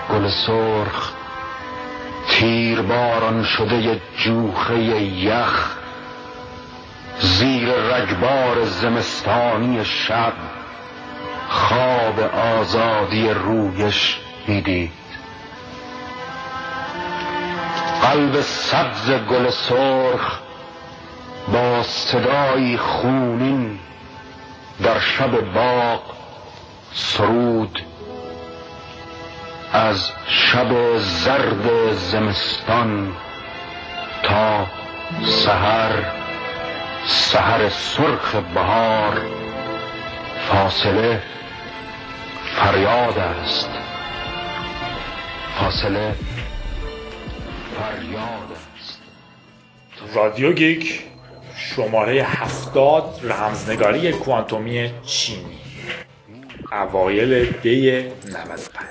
گل سرخ تیر باران شده جوخه یخ زیر رگبار زمستانی شب خواب آزادی رویش میدید. قلب سبز گل سرخ با صدایی خونین در شب باغ سرود از شب زرد زمستان تا سحر سرخ بهار فاصله فریاد است، فاصله فریاد است. رادیو گیک شماره 70 رمزنگاری کوانتومی چینی اوایل دی 95.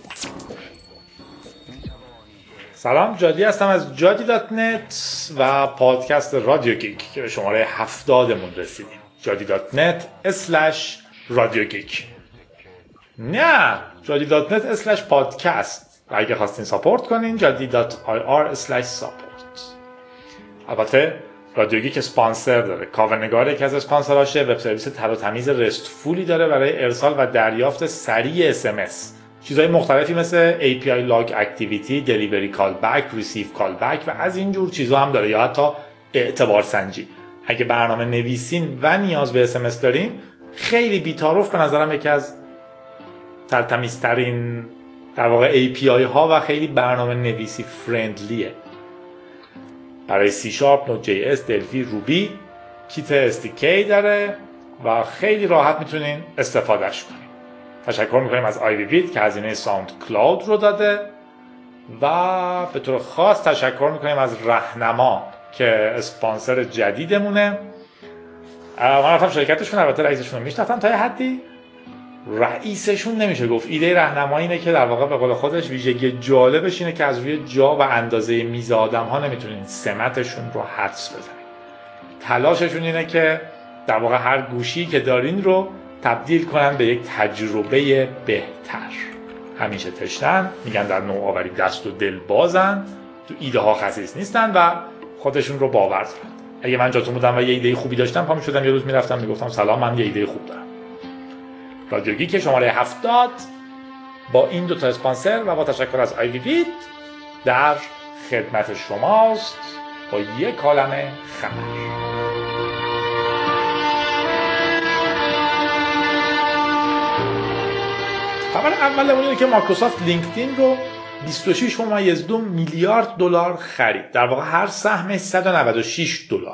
سلام، جادی هستم از jadi.net و پادکست رادیو گیک که به شماره 70 مون رسیدیم. jadi.net/رادیو گیک، نه jadi.net/پادکست. و اگه خواستین ساپورت کنین jadi.ir/support. البته رادیو گیک اسپانسر داره. کاونگار یکی از اسپانسراشه. وب سرویس تر و تمیز رستفولی داره برای ارسال و دریافت سریع SMS. چیزهای مختلفی مثل API Log Activity، Delivery Callback، Receive Callback و از اینجور چیزها هم داره، یا حتی اعتبار سنجی. اگه برنامه نویسین و نیاز به SMS دارین، خیلی بی‌تعارف به نظرم یکی از ترتمیزترین در واقع API ها و خیلی برنامه نویسی فرندلیه. برای C#، Node.js، Delphi، Ruby کیت SDK داره و خیلی راحت میتونین استفادهش کنین. تشکر میکنیم از آیویوید که هزینه ساوند کلاود رو داده و به طور خاص تشکر میکنیم از رهنما که اسپانسر جدیدمونه. من رفتم شرکتشون، البته رئیسشون رو میشناختم تا یه حدی، رئیسشون نمیشه گفت. ایده راهنما اینه که در واقع به قول خودش ویژگی جالبش اینه که از روی جا و اندازه میز آدم ها نمیتونین سمتشون رو حدس بزنین. تلاششون اینه که در واقع هر گوشی که دارین رو تبدیل کنن به یک تجربه بهتر. همیشه تشنن، میگن در نوآوری دست و دل بازن، تو ایده ها خسیس نیستن و خودشون رو باور دارن. اگه من جاتون بودم و یه ایده خوبی داشتم، پا میشدم یه روز میرفتم میگفتم سلام، من یه ایده خوب دارم. رادیو گیک شماره 70 با این دوتا اسپانسر و با تشکر از آیویوید در خدمت شماست با یک کلمه خبر. خبر اولمون اینه که مایکروسافت لینکدین رو 26.2 میلیارد دلار خرید. در واقع هر سهم 196 دلار.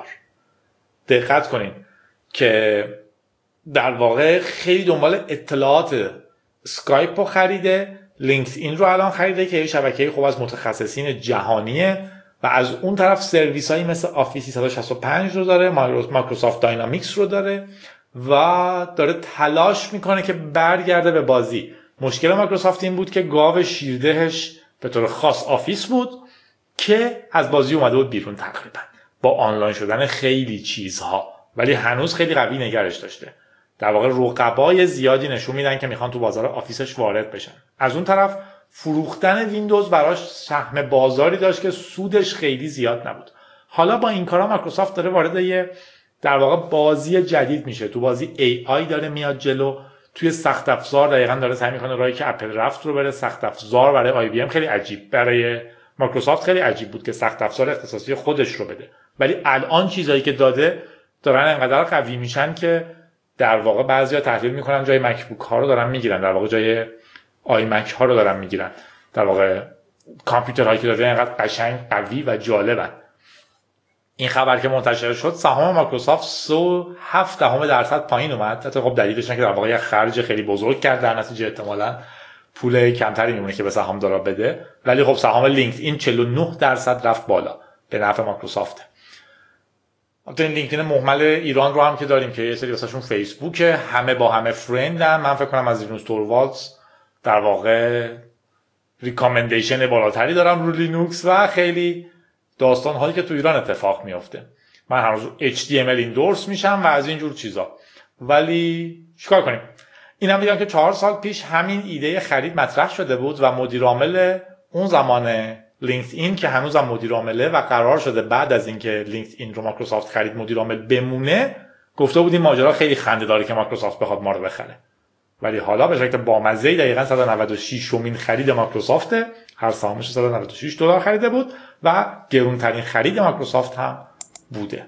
دقت کنین که در واقع خیلی دنبال اطلاعات اسکایپ رو خریده، لینکدین رو الان خریده که یه شبکه خوب از متخصصین جهانیه و از اون طرف سرویس هایی مثل آفیس 365 رو داره، مایکروسافت داینامیکس رو داره و داره تلاش میکنه که برگرده به بازی. مشکل مایکروسافت این بود که گاو شیردهش به طور خاص آفیس بود که از بازی اومده بود بیرون تقریبا با آنلاین شدن خیلی چیزها، ولی هنوز خیلی قوی نگرش داشته. در واقع رقبای زیادی نشون میدن که میخوان تو بازار آفیسش وارد بشن. از اون طرف فروختن ویندوز براش سهم بازاری داشت که سودش خیلی زیاد نبود. حالا با این کارا مایکروسافت داره وارد یه در واقع بازی جدید میشه. تو بازی AI داره میاد جلو. توی سخت افزار دقیقاً داره سعی میکنه راهی که اپل رفت رو بره. سخت افزار برای آی بی ام خیلی عجیب، برای مایکروسافت خیلی عجیب بود که سخت افزار اختصاصی خودش رو بده، ولی الان چیزایی که داده دارن انقدر قوی میشن که در واقع بعضیا تحلیل میکنن جای مکبوک ها رو دارن میگیرن، در واقع جای آی مک ها رو دارن میگیرن. در واقع کامپیوترهایی که داره انقدر قشنگ، قوی و جالبن. این خبر که منتشر شد سهام مایکروسافت 0.7% پایین اومد. حتی خب دلیلش اینه که در واقع یه خرج خیلی بزرگ کرد، در نتیجه احتمالاً پول کمتری میمونه که به سهامدارا بده، ولی خب سهام لینکدین 49% رفت بالا به نفع مایکروسافت. البته این لینکدین مهمل ایران رو هم که داریم که یه سری واسهشون فیسبوک، همه با همه فرندن. من فکر کنم از لینوکس توروالدز در واقع ریکامندیشن بالاتری دارم رو لینوکس و خیلی داستان هایی که تو ایران اتفاق میفته. من هر روز HTML ایندورس میشم و از این جور چیزا، ولی چیکار کنیم؟ این هم بگم که 4 سال پیش همین ایده خرید مطرح شده بود و مدیر عامل اون زمان لینکدین که هنوزم مدیر عامله و قرار شده بعد از اینکه لینکدین رو مایکروسافت خرید مدیر عامل بمونه، گفته بود این ماجرا خیلی خنده داره که مایکروسافت بخواد ما رو بخره. ولی حالا به شکل بامزه‌ای دقیقاً 196 امین خرید مایکروسافت، هر سهامش $196 خریده بود و گرونترین خرید مایکروسافت هم بوده.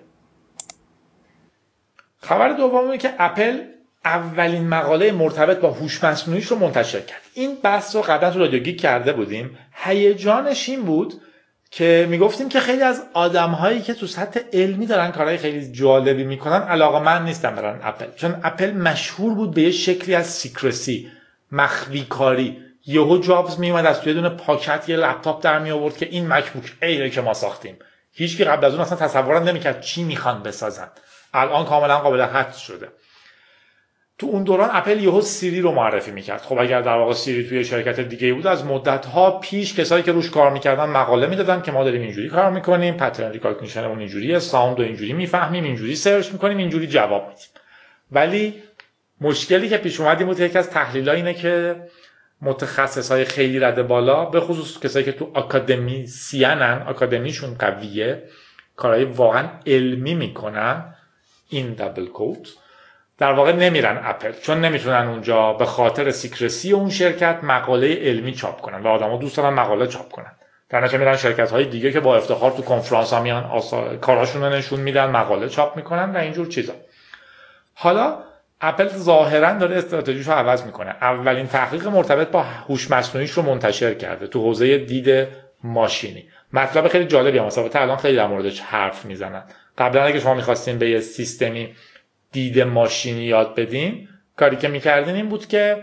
خبر دوم اینه که اپل اولین مقاله مرتبط با هوش مصنوعیش رو منتشر کرد. این بحث رو قبلا تو رادیو گیک کرده بودیم. هیجانش این بود که میگفتیم که خیلی از آدم‌هایی که تو سطح علمی دارن کارهای خیلی جالبی میکنن علاقه‌مند نیستن برن اپل، چون اپل مشهور بود به یه شکلی از سیکرسی، مخفی کاری. یهو جابز میومد از توی دونه پاکت یه لپتاپ در می آورد که این مکبوک ایره که ما ساختیم. هیچکی قبل از اون اصلا تصور نمی‌کرد چی میخوان بسازن. الان کاملا قابل حدس شده. تو اون دوران اپل یهو سیری رو معرفی میکرد. خب اگر در واقع سیری توی شرکت دیگه بود، از مدت‌ها پیش کسایی که روش کار میکردن مقاله میدادن که ما داریم اینجوری کار میکنیم، پترن ریکگنیشنمون اینجوریه، ساوند رو اینجوری میفهمیم، اینجوری سرچ میکنیم، اینجوری جواب میدیم. ولی مشکلی که پیش اومد این بود، یکی از تحلیل‌ها اینه که متخصصای خیلی رده بالا، به خصوص کسایی که تو آکادمیشون قویه، کارهای واقعا علمی میکنن، این دابل کوت، در واقع نمیرن اپل، چون نمیتونن اونجا به خاطر سیکرسی اون شرکت مقاله علمی چاپ کنن و آدما دوست دارن مقاله چاپ کنن. در نتیجه میرن شرکت‌های دیگه که با افتخار تو کنفرانس‌ها میان کاراشون رو نشون میدن، مقاله چاپ میکنن و اینجور چیزا. حالا اپل ظاهرا داره استراتژیشو عوض میکنه. اولین تحقیق مرتبط با هوش مصنوعیش رو منتشر کرده تو حوزه دید ماشینی. مطلب خیلی جالبی هم مثلا الان خیلی در موردش حرف میزنن. قبلا اگه شما می‌خواستین به یه سیستمی دید ماشینی یاد بدین، کاری که میکردین این بود که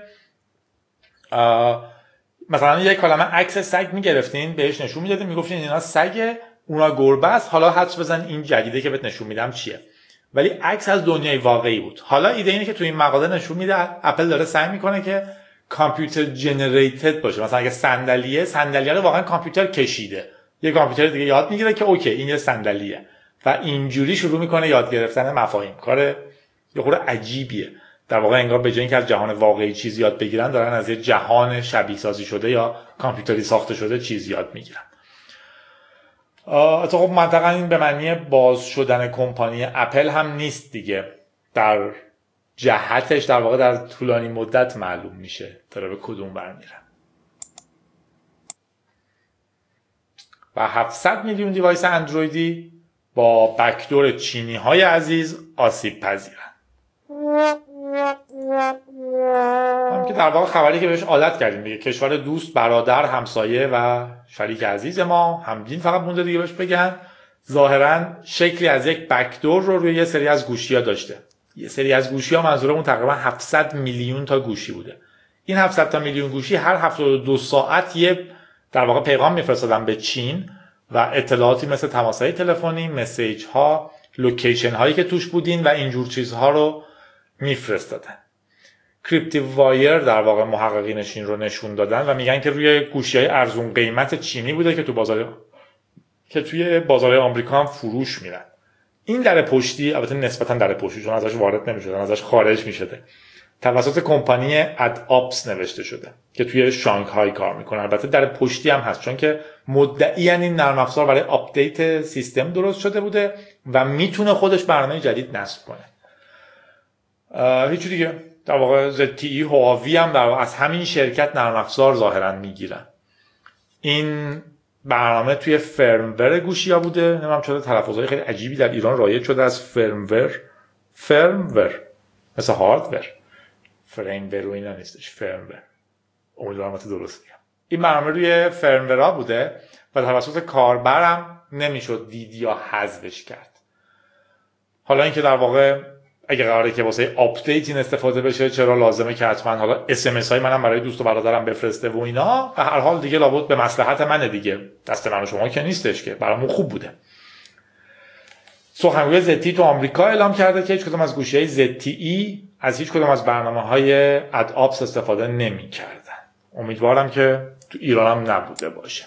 مثلا یک کلمه عکس سگ میگرفتین، بهش نشون میدادین، میگفتین اینا سگه، اونا گربه است، حالا حدس بزن این جدیده که بهت نشون میدم چیه. ولی عکس از دنیای واقعی بود. حالا ایده اینه که تو این مقاله نشون میده اپل داره سعی میکنه که کامپیوتر جنریتد باشه. مثلا اگه صندلیه رو واقعا کامپیوتر کشیده، یه کامپیوتر دیگه یاد میگیره که اوکی این یه صندلیه و اینجوری شروع میکنه یاد گرفتن مفاهیم. کار یه خورده عجیبیه. در واقع انگار به جای اینکه از جهان واقعی چیز یاد بگیرن، دارن از یه جهان شبیه سازی شده یا کامپیوتری ساخته شده چیز یاد میگیرن. خب منطقا این به معنی باز شدن کمپانی اپل هم نیست دیگه. در جهتش در واقع در طولانی مدت معلوم میشه داره به کدوم برمیره. و 700 میلیون دیوایس اندرویدی با بکدور چینی های عزیز آسیب پذیرن. هم که در واقع خبری که بهش عادت کردیم دیگه، کشور دوست، برادر، همسایه و شریک عزیز ما، همدین فقط مونده دیگه بهش بگن، ظاهرا شکلی از یک بکدور رو روی یه سری از گوشی‌ها داشته. یه سری از گوشی‌ها منظورمون تقریبا 700 میلیون تا گوشی بوده. این 700 تا میلیون گوشی هر 72 ساعت یه در واقع پیغام میفرستادن به چین و اطلاعاتی مثل تماس‌های تلفنی، مسیج‌ها، لوکیشن هایی که توش بودین و اینجور چیزها رو میفرستادن. کریپتی وایر در واقع محققینش این رو نشون دادن و میگن که روی گوشی‌های ارزون قیمت چینی بوده که توی بازارهای آمریکا هم فروش میرن. این در پشتی، البته نسبتا در پشتی چون ازش وارد نمیشدن، ازش خارج میشده، توسط کمپانی ادآپس نوشته شده که توی شانگهای کار میکنه. البته در پشتی هم هست چون که مدعیاً این نرم افزار برای آپدیت سیستم درست شده بوده و میتونه خودش برنامه جدید نصب کنه. هیچ دیگه در واقع ZTE هواوی هم در واقع از همین شرکت نرم افزار ظاهرا میگیرن. این برنامه توی فرمور گوشی‌ها بوده. نمیدونم چرا تلفظهای خیلی عجیبی در ایران رایج شده از فرمور مثل هاردور، فرمور و اینا نیستش، فرمور. امیدوارم درست میگم. این برنامه روی فرمورها بوده و توسط کاربرم نمیشد دید یا حذفش کرد. حالا اینکه در واقع اگه قراره که واسه آپدیت این استفاده بشه، چرا لازمه که حتما حالا SMS های منم برای دوست و برادرم بفرسته و اینا، به هر حال دیگه لابد به مصلحت منه دیگه، دست من و شما که نیستش، که برامون خوب بوده. سخنگوی ZTE تو آمریکا اعلام کرده که هیچ کدوم از گوشی‌های ZTE از هیچ کدوم از برنامه‌های ادآپس استفاده نمی‌کردن. امیدوارم که تو ایران هم نبوده باشه.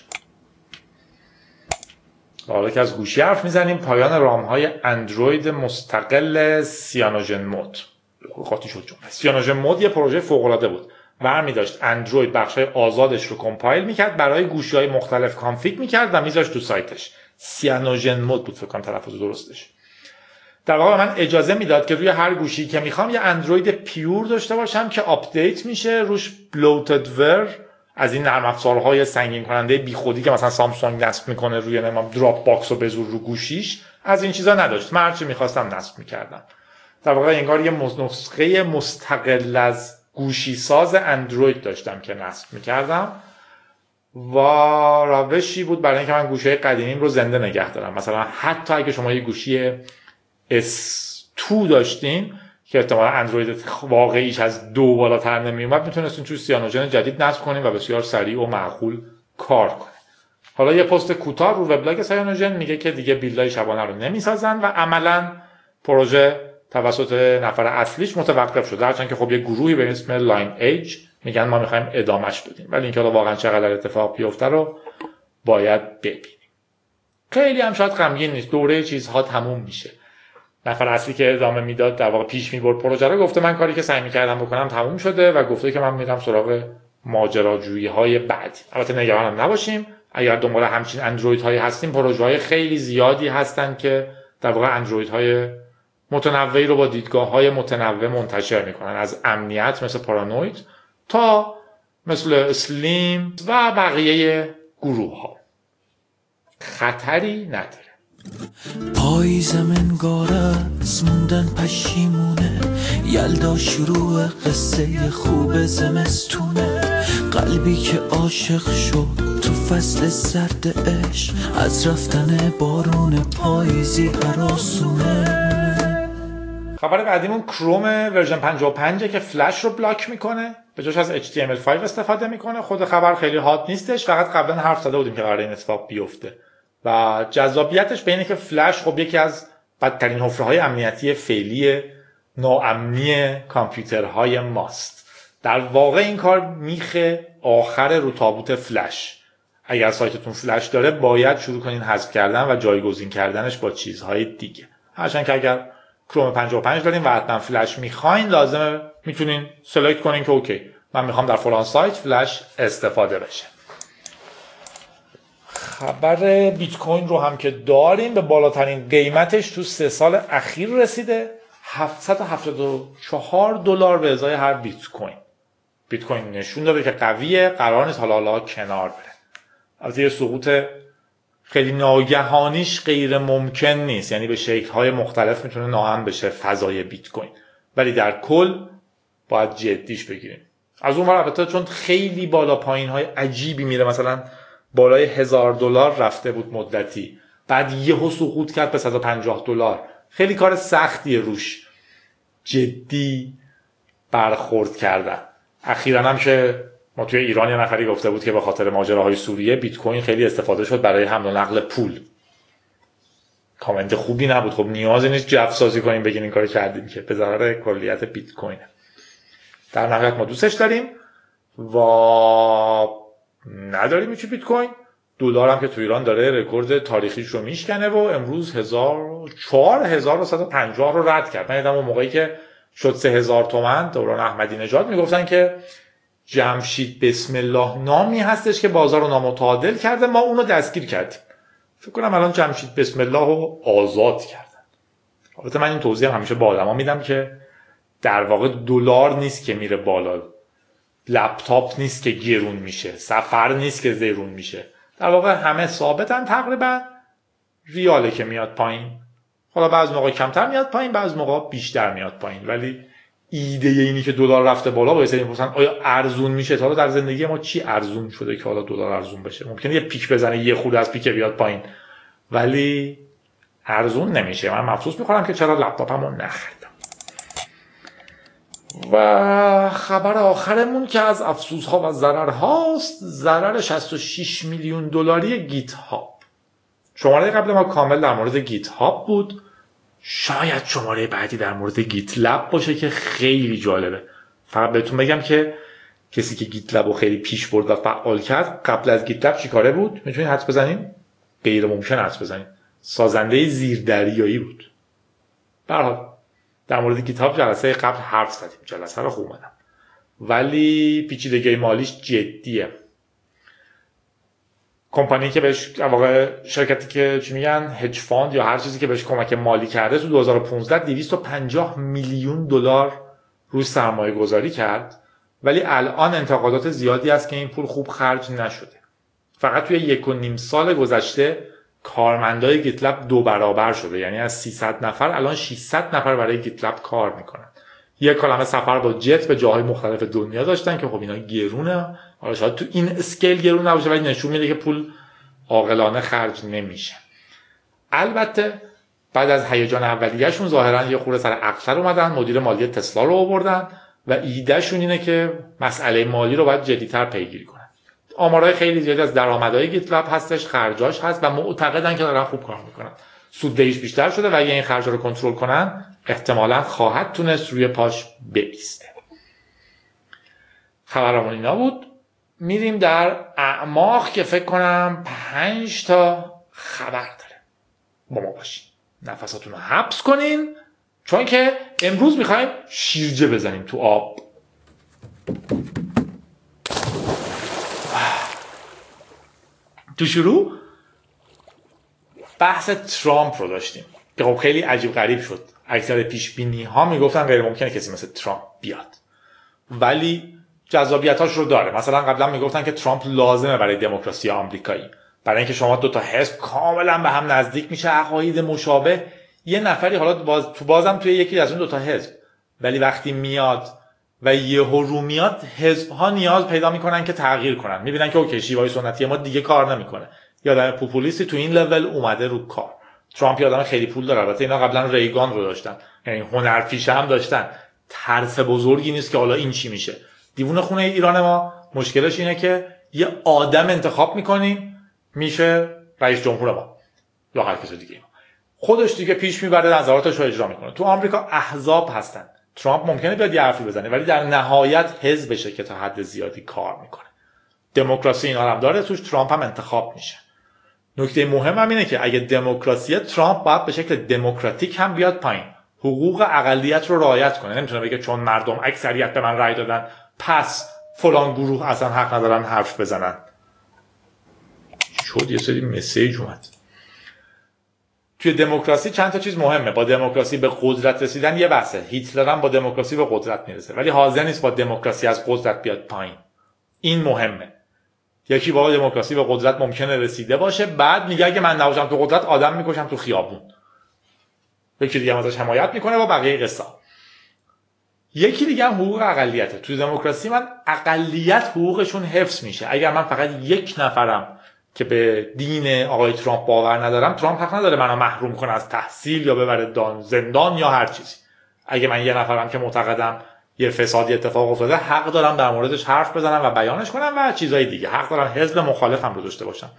حالا که از گوشی حرف میزنیم، پایان رام‌های اندروید مستقل سیانوژن مود. قاطی شد جمله. سیانوژن مود یه پروژه فوق العاده بود. برمی داشت اندروید بخشای آزادش رو کامپایل میکرد، برای گوشی‌های مختلف کانفیگ میکرد و میذاشت تو سایتش. سیانوژن مود بود فکر کنم تلفظ درستش. در واقع من اجازه میداد که روی هر گوشی که میخوام یه اندروید پیور داشته باشم که آپدیت میشه، روش بلوتد ور از این نرم افزارهای سنگین کننده بیخودی که مثلا سامسونگ نصب میکنه روی نمام دراپ باکس رو به زور رو گوشیش، از این چیزا نداشت. من هرچی میخواستم نصب میکردم. در واقع انگار یه نسخه مستقل از گوشی ساز اندروید داشتم که نصب میکردم و روشی بود برای اینکه من گوشی قدیمیم رو زنده نگه دارم. مثلا حتی اگه شما یه گوشی S2 داشتین که احتمالا اندروید واقعیش از 2 بالاتر نمیومد، میتونستین توی سیانوژن جدید نصب کنین و بسیار سریع و معقول کار کنه. حالا یه پست کوتاه رو وبلاگ سیانوژن میگه که دیگه بیلدای شبانه رو نمیسازن و عملاً پروژه توسط نفر اصلیش متوقف شد، هرچند که خب یه گروهی به اسم لاین ایج میگن ما میخوایم ادامهش بدیم، ولی اینکه واقعا چقدر اتفاق بیفته رو باید ببینیم. خیلی هم شاید غمگین نیست، دوره چیزها تموم میشه. نفر اصلی که ادامه میداد در واقع پیش میبرد پروژه رو، گفته من کاری که سعی میکردم بکنم تموم شده و گفته که من میرم سراغ ماجراجویی های بعدی. البته نگران نباشیم، اگر دنبال همچین اندروید هایی هستیم، پروژه های خیلی زیادی هستن که در واقع اندروید های متنوعی رو با دیدگاه های متنوع منتشر میکنن، از امنیت مثل پارانوید تا مثل اسلیم و بقیه گروه ها. خطری نداره. پاییزم انگار از موندن پشیمونه، یلدا شروع قصه خوب زمستونه، قلبی که عاشق شد تو فصل سرد عشق، از رفتن بارون پاییزی هراسونه. خبر بعدیمون کروم ورژن 55 که فلش رو بلاک میکنه، به جاش از HTML5 استفاده میکنه. خود خبر خیلی هات نیستش، فقط قبلا حرف زده بودیم که قراره این اتفاق بیفته و جذابیتش به اینه که فلش خب یکی از بدترین حفره‌های امنیتی فعلی ناامنی کامپیوترهای ماست. در واقع این کار میخ آخر رو تابوت فلش. اگر سایتتون فلش داره باید شروع کنین حذف کردن و جایگزین کردنش با چیزهای دیگه. هرچند که اگر کروم 55 دارین و حتما فلش میخواین، لازمه میتونین سلکت کنین که اوکی من میخوام در فلان سایت فلش استفاده بشه. خبر بیت کوین رو هم که داریم، به بالاترین قیمتش تو 3 سال اخیر رسیده، $774 به ازای هر بیت کوین. بیت کوین نشون داده که قویه، قرار نیست حالا کنار بره. البته یه سقوط خیلی ناگهانیش غیر ممکن نیست، یعنی به شکل‌های مختلف میتونه ناهم بشه فضای بیت کوین، ولی در کل باید جدیش بگیریم. از اون ور البته چون خیلی بالا پایین‌های عجیبی میره، مثلا بالای $1000 رفته بود مدتی، بعد یهو سقوط کرد به $150. خیلی کار سختیه روش جدی برخورد کردن. اخیراً هم که ما توی ایران یه نفری گفته بود که به خاطر ماجراهای سوریه بیت کوین خیلی استفاده شد برای حمل و نقل پول. کامنت خوبی نبود. خب نیازی نیست جف سازی کنیم بگین این کارو کردیم که به ضرر کلیت بیت کوینه. در نهایت ما دوستش داریم و نداریم چی بیت کوین. دلار هم که تو ایران داره رکورد تاریخیش رو میشکنه و امروز 4150 رو رد کرد. من دیدم اون موقعی که شد 3000 تومان دوران احمدی نژاد میگفتن که جمشید بسم الله نامی هستش که بازار رو نامتعادل کرده، ما اونو دستگیر کردیم. فکر کنم الان جمشید بسم الله رو آزاد کردن. البته من این توضیح همیشه با آدما میدم که در واقع دلار نیست که میره بالا، لپتاپ نیست که گرون میشه، سفر نیست که زیرون میشه، در واقع همه ثابتن تقریبا. ریاله که میاد پایین، حالا بعضی موقع کمتر میاد پایین، بعضی موقع بیشتر میاد پایین، ولی ایده اینی که دلار رفته بالا باعث می‌پرسن آیا ارزون میشه؟ تا حالا در زندگی ما چی ارزون شده که حالا دلار ارزون بشه؟ ممکنه یه پیک بزنه، یه خورده از پیک بیاد پایین، ولی ارزون نمیشه. من افسوس می‌خورم که چرا لپتاپمو نخریدم. و خبر آخرمون که از افسوس‌ها و ضررهاست، ضرر $66 میلیون گیت هاب. شماره قبل ما کامل در مورد گیت هاب بود. شاید شماره بعدی در مورد گیت لب باشه که خیلی جالبه. فقط بهتون بگم که کسی که گیت لب رو خیلی پیش برد و فعال کرد قبل از گیت لب چی کاره بود؟ میتونید حدس بزنین؟ غیر ممکن حدس بزنین. سازنده زیردریایی بود. به هر حال در مورد گیتاب جلسه قبل حرف زدیم، جلسه رو خوب اومدم، ولی پیچیدگی مالیش جدیه. کمپانی که بهش واقعا شرکتی که چی میگن هج فاند یا هر چیزی که بهش کمک مالی کرده تو 2015 250 میلیون دلار روی سرمایه گذاری کرد، ولی الان انتقادات زیادی هست که این پول خوب خرج نشده. فقط توی 1.5 سال گذشته کارمندای گیتلب 2 برابر شده، یعنی از 300 نفر الان 600 نفر برای گیتلب کار میکنن. یک کلمه سفر با جت به جاهای مختلف دنیا داشتن که خب اینا گرونه، حالا شاید تو این اسکیل گرون نباشه ولی نشون میده که پول عاقلانه خرج نمیشه. البته بعد از هیجان اولیه‌شون ظاهرا یه خورده سر عقل اومدن، مدیر مالی تسلا رو آوردن و ایدهشون اینه که مسئله مالی رو باید جدی‌تر پیگیری کنن. آمارهای خیلی زیادی از درآمدهای گیتلب هستش، خرجاش هست و معتقدن که دارن خوب کار میکنن. سوددهیش بیشتر شده و اگه این خرجا رو کنترل کنن احتمالاً خواهد تونست روی پاش بایسته. خبرمون اینا بود. میریم در اعماق که فکر کنم 5 تا خبر داره. با ما باشین، نفساتون رو حبس کنین، چون که امروز میخوایم شیرجه بزنیم تو آب. تو شروع بحث ترامپ رو داشتیم که خب خیلی عجیب غریب شد. اکثر پیش بینی ها میگفتن غیر ممکنه کسی مثل ترامپ بیاد، ولی جذابیتاش رو داره. مثلا قبلا میگفتن که ترامپ لازمه برای دموکراسی آمریکایی، برای اینکه شما 2 تا حزب کاملا به هم نزدیک میشه، عقاید مشابه، یه نفری حالا بازم توی یکی از اون 2 تا حزب، ولی وقتی میاد و یهو رو میاد حزب ها نیاز پیدا میکنن که تغییر کنن، میبینن که اوکی شیوای سنتی ما دیگه کار نمیکنه، یه آدم پوپولیستی تو این لول اومده رو کار. ترامپ یه آدم خیلی پول داره، البته اینا قبلا ریگان رو داشتن، یعنی هنرپیشه هم داشتن، ترس بزرگی نیست که حالا این چی میشه. دیوونه خونه ایران ما مشکلش اینه که یه آدم انتخاب میکنیم میشه رئیس جمهور ما یا هر کس دیگه، خودش دیگه پیش میبره، نظراتش رو اجرا میکنه. تو آمریکا احزاب هستن، ترامپ ممکنه بیاد یه حرفی بزنه ولی در نهایت حزبشه که تا حد زیادی کار میکنه. دموکراسی اینا هم داره، توش ترامپ هم انتخاب میشه. نکته مهم هم اینه که اگه دموکراسی، ترامپ باید به شکل دموکراتیک هم بیاد پایین، حقوق اقلیت رو رعایت کنه. نمیتونه بگه چون مردم اکثریت به من رأی دادن پس فلان گروه اصلا حق ندارن حرف بزنن. شد یه سری مسیج اومد. توی دموکراسی چند تا چیز مهمه. با دموکراسی به قدرت رسیدن یه بحثه، هیتلر هم با دموکراسی به قدرت میرسه ولی حاضر نیست با دموکراسی از قدرت بیاد پایین. این مهمه. یکی با دموکراسی به قدرت ممکنه رسیده باشه، بعد میگه اگه من نباشم تو قدرت آدم میکشم تو خیابون. یکی دیگه هم ازش حمایت میکنه با بقیه قصه. یکی دیگه هم حقوق اقلیته. تو دموکراسی من اقلیت حقوقشون حفظ میشه. اگر من فقط یک نفرم که به دین آقای ترامپ باور ندارم، ترامپ حق نداره منو محروم کنه از تحصیل یا ببره زندان یا هر چیزی. اگه من یه نفرم که معتقدم یه فسادی اتفاق افتاده، حق دارم در موردش حرف بزنم و بیانش کنم و چیزای دیگه. حق دارم حزب مخالفم رو داشته باشم.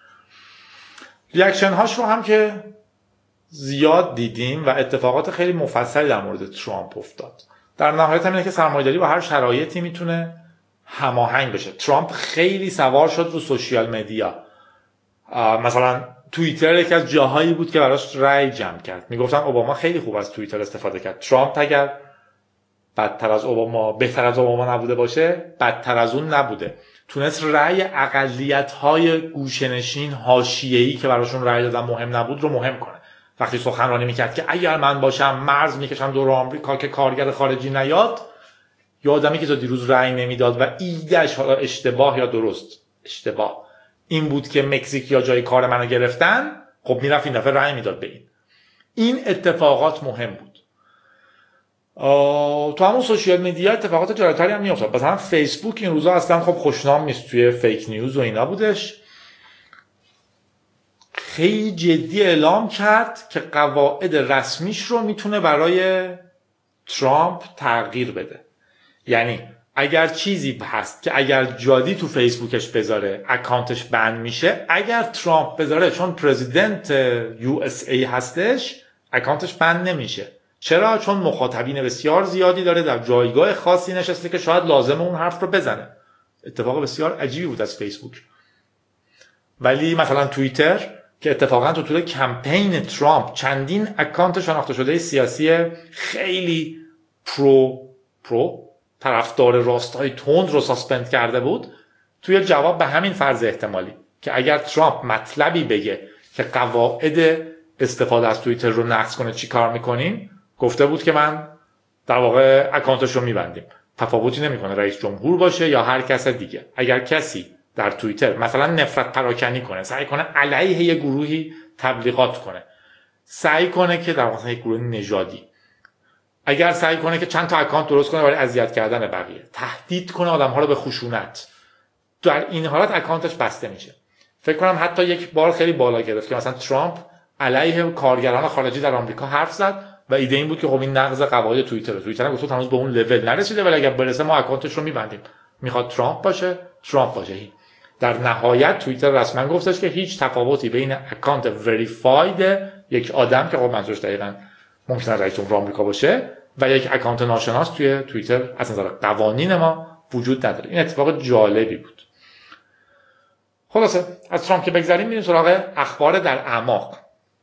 ریاکشن هاش رو هم که زیاد دیدیم و اتفاقات خیلی مفصلی در مورد ترامپ افتاد. در نهایت هم اینه که سرمایه‌داری با هر شرایطی میتونه هماهنگ بشه. ترامپ خیلی سوار شد رو سوشیال مدیا. مثلا توییتر یکی از جاهایی بود که براش رأی جمع کرد. میگفتن اوباما خیلی خوب از توییتر استفاده کرد. ترامپ اگر بدتر از اوباما، بهتر از اوباما نبوده باشه، بدتر از اون نبوده. تونست رأی اقلیت‌های گوشه‌نشین حاشیه‌ای که براشون رأی دادن مهم نبود رو مهم کنه. وقتی سخنرانی میکرد که اگر من باشم مرز میکشم دور آمریکا که کارگر خارجی نیاد، یا آدمی که تا دیروز رأی نمیداد و ایدهش حالا اشتباه یا درست اشتباه این بود که مکزیکیا جای کار منو گرفتن، خب میرفت این دفعه رأی میداد به این اتفاقات مهم بود. تو همون سوشیال میدیا اتفاقات جالب‌تری هم میافتاد. مثلا فیسبوک این روزا اصلا خب خوشنام نیست، توی فیک نیوز و اینا بودش. خیلی جدی اعلام کرد که قواعد رسمیش رو میتونه برای ترامپ تغییر بده. یعنی اگر چیزی هست که اگر جادی تو فیسبوکش بذاره اکانتش بند میشه، اگر ترامپ بذاره چون پرزیدنت USA هستش اکانتش بند نمیشه. چرا؟ چون مخاطبین بسیار زیادی داره، در جایگاه خاصی نشسته که شاید لازمه اون حرف رو بزنه. اتفاق بسیار عجیبی بود از فیسبوک. ولی مثلا توییتر که اتفاقا تو طول کمپین ترامپ چندین اکانت شناخته شده سیاسی خیلی پرو طرفدار راستای تند رو ساسپند کرده بود، توی جواب به همین فرض احتمالی که اگر ترامپ مطلبی بگه که قواعد استفاده از توییتر رو نقض کنه چی کار میکنین، گفته بود که من در واقع اکانتش رو میبندیم. تفاوتی نمیکنه رئیس جمهور باشه یا هر کس دیگه. اگر کسی در توییتر مثلا نفرت پراکنی کنه، سعی کنه علیه یه گروهی تبلیغات کنه، سعی کنه که در مثلا یک گروه نژادی، اگر سعی کنه که چند تا اکانت درست کنه برای اذیت کردن بقیه، تهدید کنه آدم‌ها رو به خشونت، در این حالت اکانتش بسته میشه. فکر کنم حتی یک بار خیلی بالا گرفت که مثلا ترامپ علیه کارگران خارجی در آمریکا حرف زد و ایده این بود که خب این نقض قواعد توییتر هم گفت هنوز به اون لول نرسیده ولی اگر برسه ما اکانتش رو میبندیم. میخواد ترامپ باشه در نهایت توییتر رسما گفتش که هیچ تفاوتی بین اکانت وریفاید یک آدم که خب منظورش دقیقاً ممکنه رئیس جمهور آمریکا باشه و یک اکانت ناشناس توی توییتر از نظر قوانین ما وجود نداره. این اتفاق جالبی بود. خلاصه از ترامپ که بگذاریم میریم سراغ اخبار در اعماق.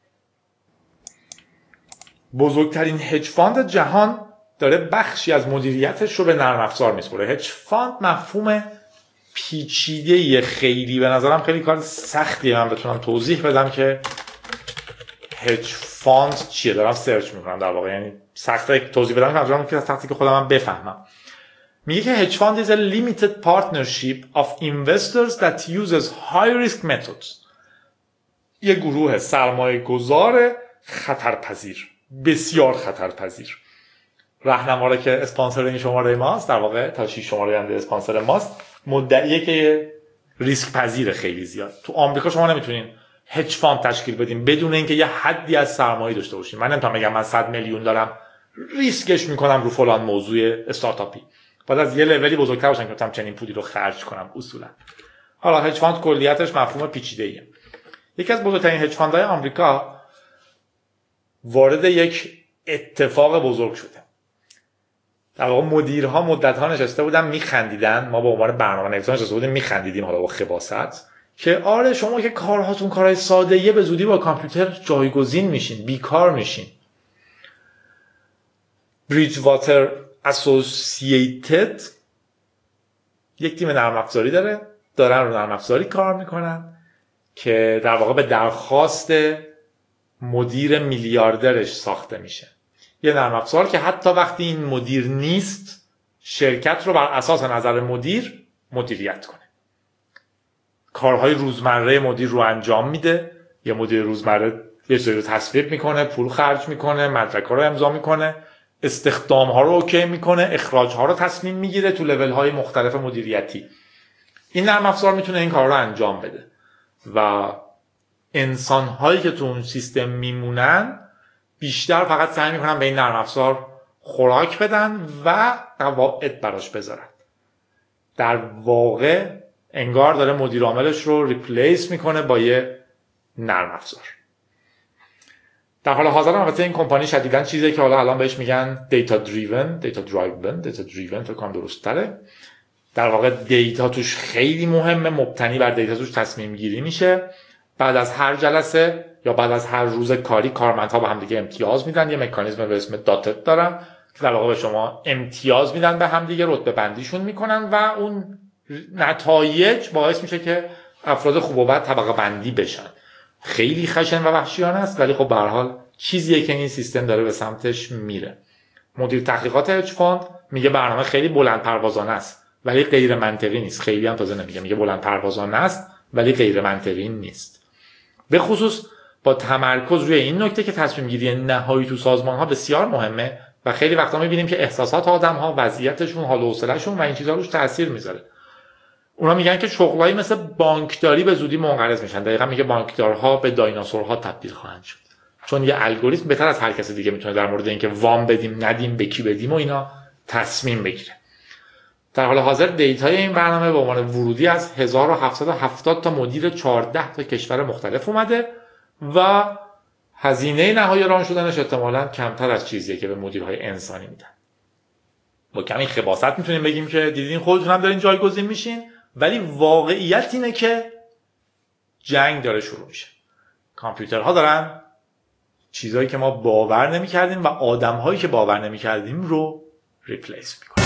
بزرگترین هج فاند جهان داره بخشی از مدیریتش رو به نرم افزار میسپره. هج فاند مفهوم پیچیده‌ای، خیلی به نظرم خیلی کار سختیه من بتونم توضیح بدم که هج فاند چیه. دارم سرچ میکنم در واقع، یعنی سخته توضیح بدم، منظورم که از تحتی که خودم بفهمم. میگه که هج فاند is a limited partnership of investors that uses high risk methods. یه گروه سرمایه گذار خطرپذیر، بسیار خطرپذیر. راهنمایی که اسپانسر این شماره ماست، در واقع تا 6 شماره هم اسپانسر ماست، مدعیه که ریسک پذیر خیلی زیاد. تو آمریکا شما نمیتونین هج فاند تشکیل بدین بدون اینکه یه حدی از سرمایه داشته باشین. من نمیتونم بگم من 100 میلیون دارم ریسکش میکنم رو فلان موضوع استارتاپی. باید از یه لولی بزرگتر باشن که بتونم چنین پولی رو خرج کنم اصولا. حالا هج فاند کلیتش مفهوم پیچیده‌ایه. یکی از بزرگترین هج فاندهای آمریکا وارد یک اتفاق بزرگ شده. در واقع مدیرها مدت‌ها نشسته بودن میخندیدن، ما به عنوان برنامه‌نویسان نشسته بودیم میخندیدیم حالا با خباثت که آره شما که کارهاتون کارهای ساده‌ایه به زودی با کامپیوتر جایگزین میشین، بیکار میشین. بریجواتر اسوسییتد یک تیم نرم افزاری دارن رو نرم افزاری کار میکنن که در واقع به درخواست مدیر میلیاردرش ساخته میشه. یه نرم افزار که حتی وقتی این مدیر نیست شرکت رو بر اساس نظر مدیر مدیریت کنه. کارهای روزمره مدیر رو انجام میده. یه مدیر روزمره یه چیزی رو تصویب میکنه، پول خرج میکنه، مدرک‌ها رو امضا میکنه، استخدام‌ها رو اوکی میکنه، اخراج‌ها رو تصمیم میگیره تو لول‌های مختلف مدیریتی. این نرم افزار میتونه این کار رو انجام بده و انسان‌هایی که تو اون سیستم میمونن بیشتر فقط سعی میکنن به این نرم افزار خوراک بدن و قواعد براش بذارن. در واقع انگار داره مدیر عاملش رو ریپلیس میکنه با یه نرم افزار. در حال حاضر البته این کمپانی شدیداً چیزی که حالا الان بهش میگن دیتا دریون فکر کنم درست تره. در واقع دیتا توش خیلی مهمه، مبتنی بر دیتا توش تصمیم گیری میشه. بعد از هر جلسه یا بعد از هر روز کاری کارمندها به هم دیگه امتیاز میدن. یه مکانیزم به اسم داتت دارن که در واقع به شما امتیاز میدن، به هم دیگه رتبه بندیشون میکنن و اون نتایج باعث میشه که افراد خوب و بد طبقه بندی بشن. خیلی خشن و وحشیانه است ولی خب به هر حال چیزیه که این سیستم داره به سمتش میره. مدیر تحقیقات هج فاند میگه برنامه خیلی بلند پروازانه است ولی غیر منطقی نیست. خیلی هم تازه نمیگه، میگه بلند پروازانه است ولی غیر منطقی نیست. به خصوص با تمرکز روی این نکته که تصمیم گیری نهایی تو سازمان ها بسیار مهمه و خیلی وقتا میبینیم که احساسات آدم ها، وضعیتشون، حال و حوصله‌شون و این چیزا روش تاثیر میذاره. اونا میگن که شغلایی مثل بانکداری به زودی منقرض میشن. دقیقاً میگه بانکدارها به دایناسورها تبدیل خواهند شد. چون یه الگوریتم بهتر از هر کس دیگه میتونه در مورد اینکه وام بدیم ندیم، به کی بدیم و اینا تصمیم بگیره. در حال حاضر دیتای این برنامه به عنوان ورودی از 1770 تا مدیر 14 تا کشور مختلف اومده و هزینه نهایی ران شدنش احتمالاً کمتر از چیزیه که به مدیرهای انسانی میدن. با کمی خباثت میتونیم بگیم که دیدین خودتون هم دارین جایگزین میشین، ولی واقعیت اینه که جنگ داره شروع میشه. کامپیوترها دارن چیزایی که ما باور نمی‌کردیم و آدم‌هایی که باور نمی‌کردیم رو ریپلیس می‌کنن.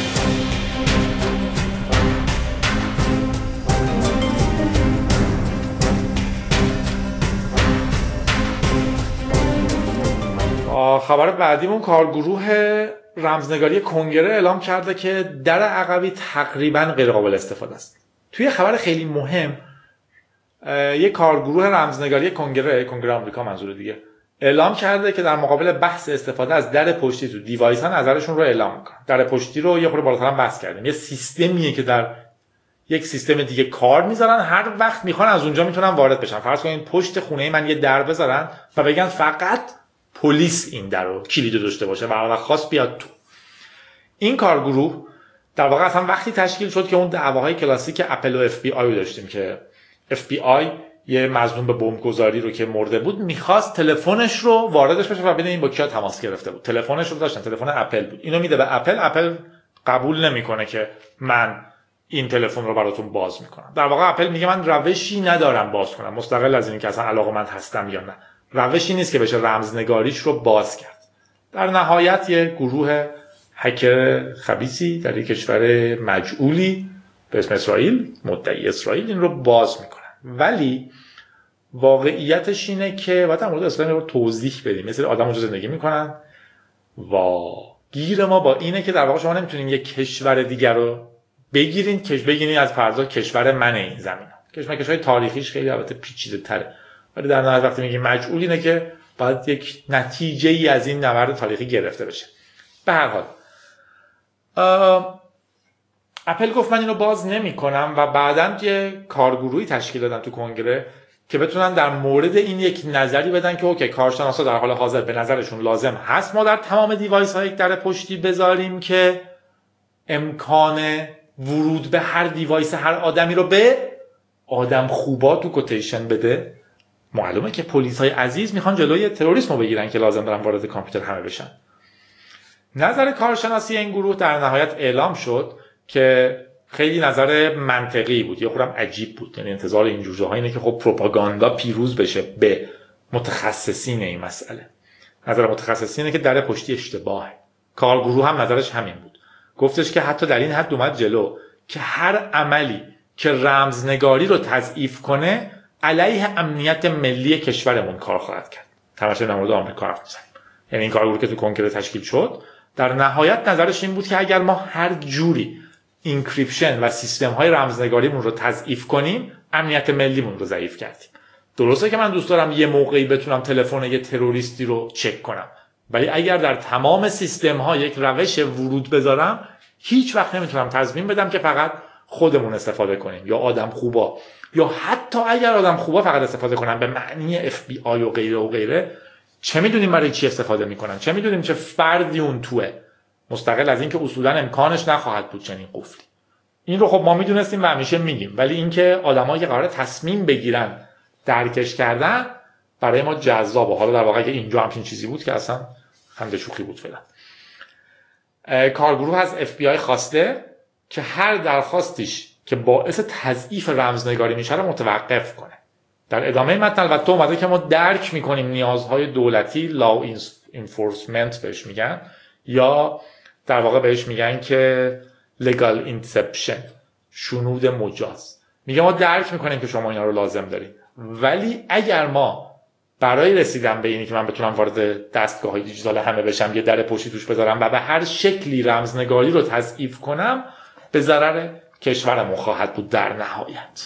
خبر بعدیمون کارگروه رمزنگاری کنگره اعلام کرده که در عقبی تقریبا غیر قابل استفاده است. توی خبر خیلی مهم یک کارگروه رمزنگاری کنگره آمریکا منظور دیگه اعلام کرده که در مقابل بحث استفاده از در پشتی تو دیوایس ها نظرشون رو اعلام میکنن. در پشتی رو یه خورده بالاتر هم بحث کردیم. یه سیستمیه که در یک سیستم دیگه کار میذارن، هر وقت میخوان از اونجا میتونن وارد بشن. فرض کنید پشت خونه من یه در بذارن و بگن فقط پلیس این در رو کلید داشته باشه و هر وقت خواست بیاد تو. این کارگروه در واقع اصلا وقتی تشکیل شد که اون دعواهای کلاسیک اپل و اف بی آی رو داشتیم که اف بی آی یه مظنون به بمبگذاری رو که مرده بود میخواست تلفنش رو واردش بشه و ببینه این با کیا تماس گرفته بود. تلفنش رو داشتن، تلفن اپل بود. اینو میده به اپل قبول نمیکنه که من این تلفن رو براتون باز میکنم. در واقع اپل میگه من روشی ندارم باز کنم، مستقل از اینکه اصلا علاقه‌مند هستم یا نه. روشی نیست که بشه رمزنگاریش رو باز کرد. در نهایت یه گروه هکر خبیثی در یک کشور مجعولی به اسم اسرائیل، مدعی اسرائیل، این رو باز میکنن. ولی واقعیتش اینه که باید در مورد اسرائیل رو توضیح بدیم. مثل آدم اونجا زندگی میکنن و گیر ما با اینه که در واقع شما نمیتونین یک کشور دیگر رو بگیرین از فرضا کشور من این زمین. کشورهای تاریخیش خیلی البته پیچیده تره، ولی در نهایت وقتی میگیم مجعول اینه که باید یک نتیجه ای از این نبرد تاریخی گرفته بشه. به هر حال اپل گفت من اینو باز نمی کنم و بعداً یه کارگروهی تشکیل دادن تو کنگره که بتونن در مورد این یک نظری بدن که اوکی کارشناسا در حال حاضر به نظرشون لازم هست ما در تمام دیوایس ها یک در پشتی بذاریم که امکان ورود به هر دیوایس هر آدمی رو به آدم خوبا تو کوتیشن بده. معلومه که پلیس های عزیز میخوان جلوی تروریسم رو بگیرن که لازم دارن وارد کامپیوتر همه بشن. نظر کارشناسی این گروه در نهایت اعلام شد که خیلی نظر منطقی بود، یه خورم عجیب بود. یعنی انتظار این جور جاها اینه که خب پروپاگاندا پیروز بشه به متخصصین این مسئله. نظر متخصصین اینه که در پشتی اشتباهه. کارگروه هم نظرش همین بود. گفتش که حتی در این حد اومد جلو که هر عملی که رمزنگاری رو تضعیف کنه علیه امنیت ملی کشورمون کار خواهد کرد. تماشای در مورد آمریکا حرف می‌زنیم. یعنی این کارگروه که تو کنگره تشکیل شد در نهایت نظرش این بود که اگر ما هر جوری اینکریپشن و سیستم های رمزنگاریمون رو تضعیف کنیم امنیت ملیمون رو ضعیف کردیم. درسته که من دوست دارم یه موقعی بتونم تلفن یه تروریستی رو چک کنم، ولی اگر در تمام سیستم ها یک روش ورود بذارم هیچ وقت نمیتونم تضمین بدم که فقط خودمون استفاده کنیم یا آدم خوبا، یا حتی اگر آدم خوبا فقط استفاده کنن به معنی اف بی آی و غیره و غیره، چه میدونیم برای چی استفاده میکنن، چه میدونیم چه فردی اون توه، مستقل از اینکه اصولا امکانش نخواهد بود چنین قفلی. این رو خب ما میدونستیم و همیشه میگیم، ولی اینکه آدمایی که قراره تصمیم بگیرن درکش کردن برای ما جذابه. حالا در واقع اینجا همچین چیزی بود که اصلا خنده شوخی بود فعلا. کارگروه از اف بی آی خواسته که هر درخواستیش که باعث تضعیف رمزنگاری میشه رو متوقف کنه. در ادامه متن البته اومده که ما درک میکنیم نیازهای دولتی، لاو انفورسمنت بهش میگن، یا در واقع بهش میگن که legal inception، شنود مجاز. میگه ما درک میکنیم که شما اینا رو لازم دارید، ولی اگر ما برای رسیدن به اینی که من بتونم وارد دستگاه‌های دیجیتال همه بشم یه در پشتی توش بذارم و به هر شکلی رمزنگاری رو تضعیف کنم، به ضرر کشورمون خواهد بود در نهایت.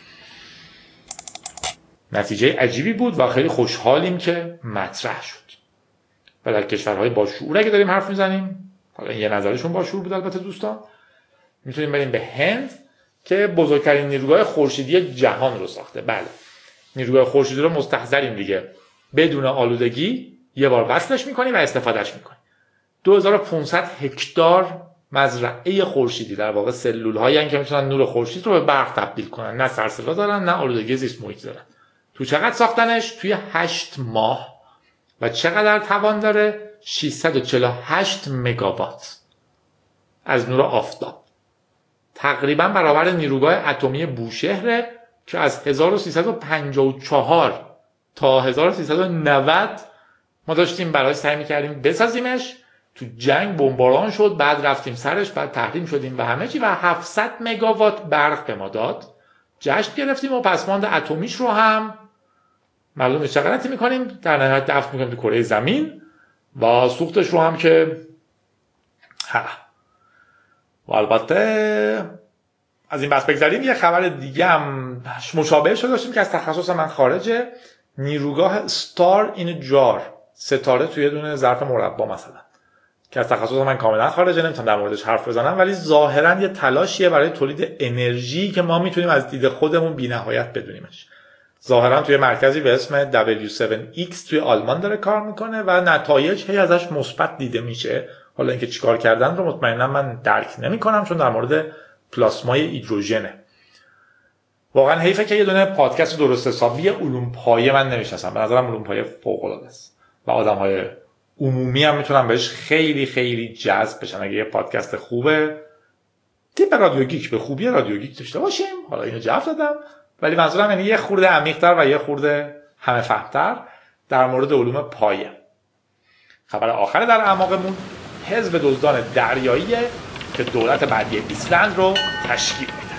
نتیجه عجیبی بود و خیلی خوشحالیم که مطرح شد. و در کشورهای با شعور اگه داریم حرف میزنیم، حالا یه نظرشون با شعور بود البته دوستان، میتونیم بریم به هند که بزرگترین نیروگاه خورشیدی جهان رو ساخته. بله، نیروگاه خورشیدی رو مستحضریم دیگه، بدون آلودگی یه بار وصلش میکنیم و استفادهش میکنیم. 2500 هکتار مزرعه خورشیدی، در واقع سلول هایی که میتونن نور خورشید رو به برق تبدیل کنن، نه سرصدا دارن نه آلودگی زیست محیط دارن. تو چقدر ساختنش؟ توی 8 ماه. و چقدر توان داره؟ 648 مگاوات از نور آفتاب. تقریبا برابر نیروگاه اتمی بوشهره که از 1354 تا 1390 ما داشتیم براش سعی می‌کردیم بسازیمش. تو جنگ بمباران شد، بعد رفتیم سرش، بعد تحریم شدیم و همه چی و 700 مگاوات برق به ما داد. جشن گرفتیم و پسماند اتمیش رو هم معلوم نیست چه غلطی می‌کنیم، در نهایت دفن می‌کنیم تو کره زمین و سوختش رو هم که و البته از این بحث بگذاریم. یه خبر دیگه هم مشابه شده داشتیم که از تخصص من خارجه. نیروگاه ستار این جار، ستاره توی دونه ظرف مربا مثلا، که از تخصص من کاملا خارجه، نمیتونم در موردش حرف بزنم، ولی ظاهرا یه تلاشیه برای تولید انرژی که ما میتونیم از دید خودمون بی‌نهایت بدونیمش. ظاهرا توی مرکزی به اسم W7X توی آلمان داره کار میکنه و نتایج هی ازش مثبت دیده میشه. حالا اینکه چیکار کردن رو مطمئنا من درک نمیکنم، چون در مورد پلاسمای هیدروژنه. واقعا حیفه که یه دونه پادکست درست حسابی علوم پایه من نمیشناسم. به نظرم علوم پایه فوق العاده است و آدم‌های عمومی هم میتونن بهش خیلی خیلی جذب بشن اگه یه پادکست خوبه تیپ رادیو گیک به خوبی رادیو گیک داشته باشیم. حالا اینو جواب دادم، ولی منظورم یعنی یه خورده عمیق‌تر و یه خورده همه فهم‌تر در مورد علوم پایه. خبر آخر در اعماقمون حزب دزدان دریاییه که دولت بعدی ایسلند رو تشکیل میده.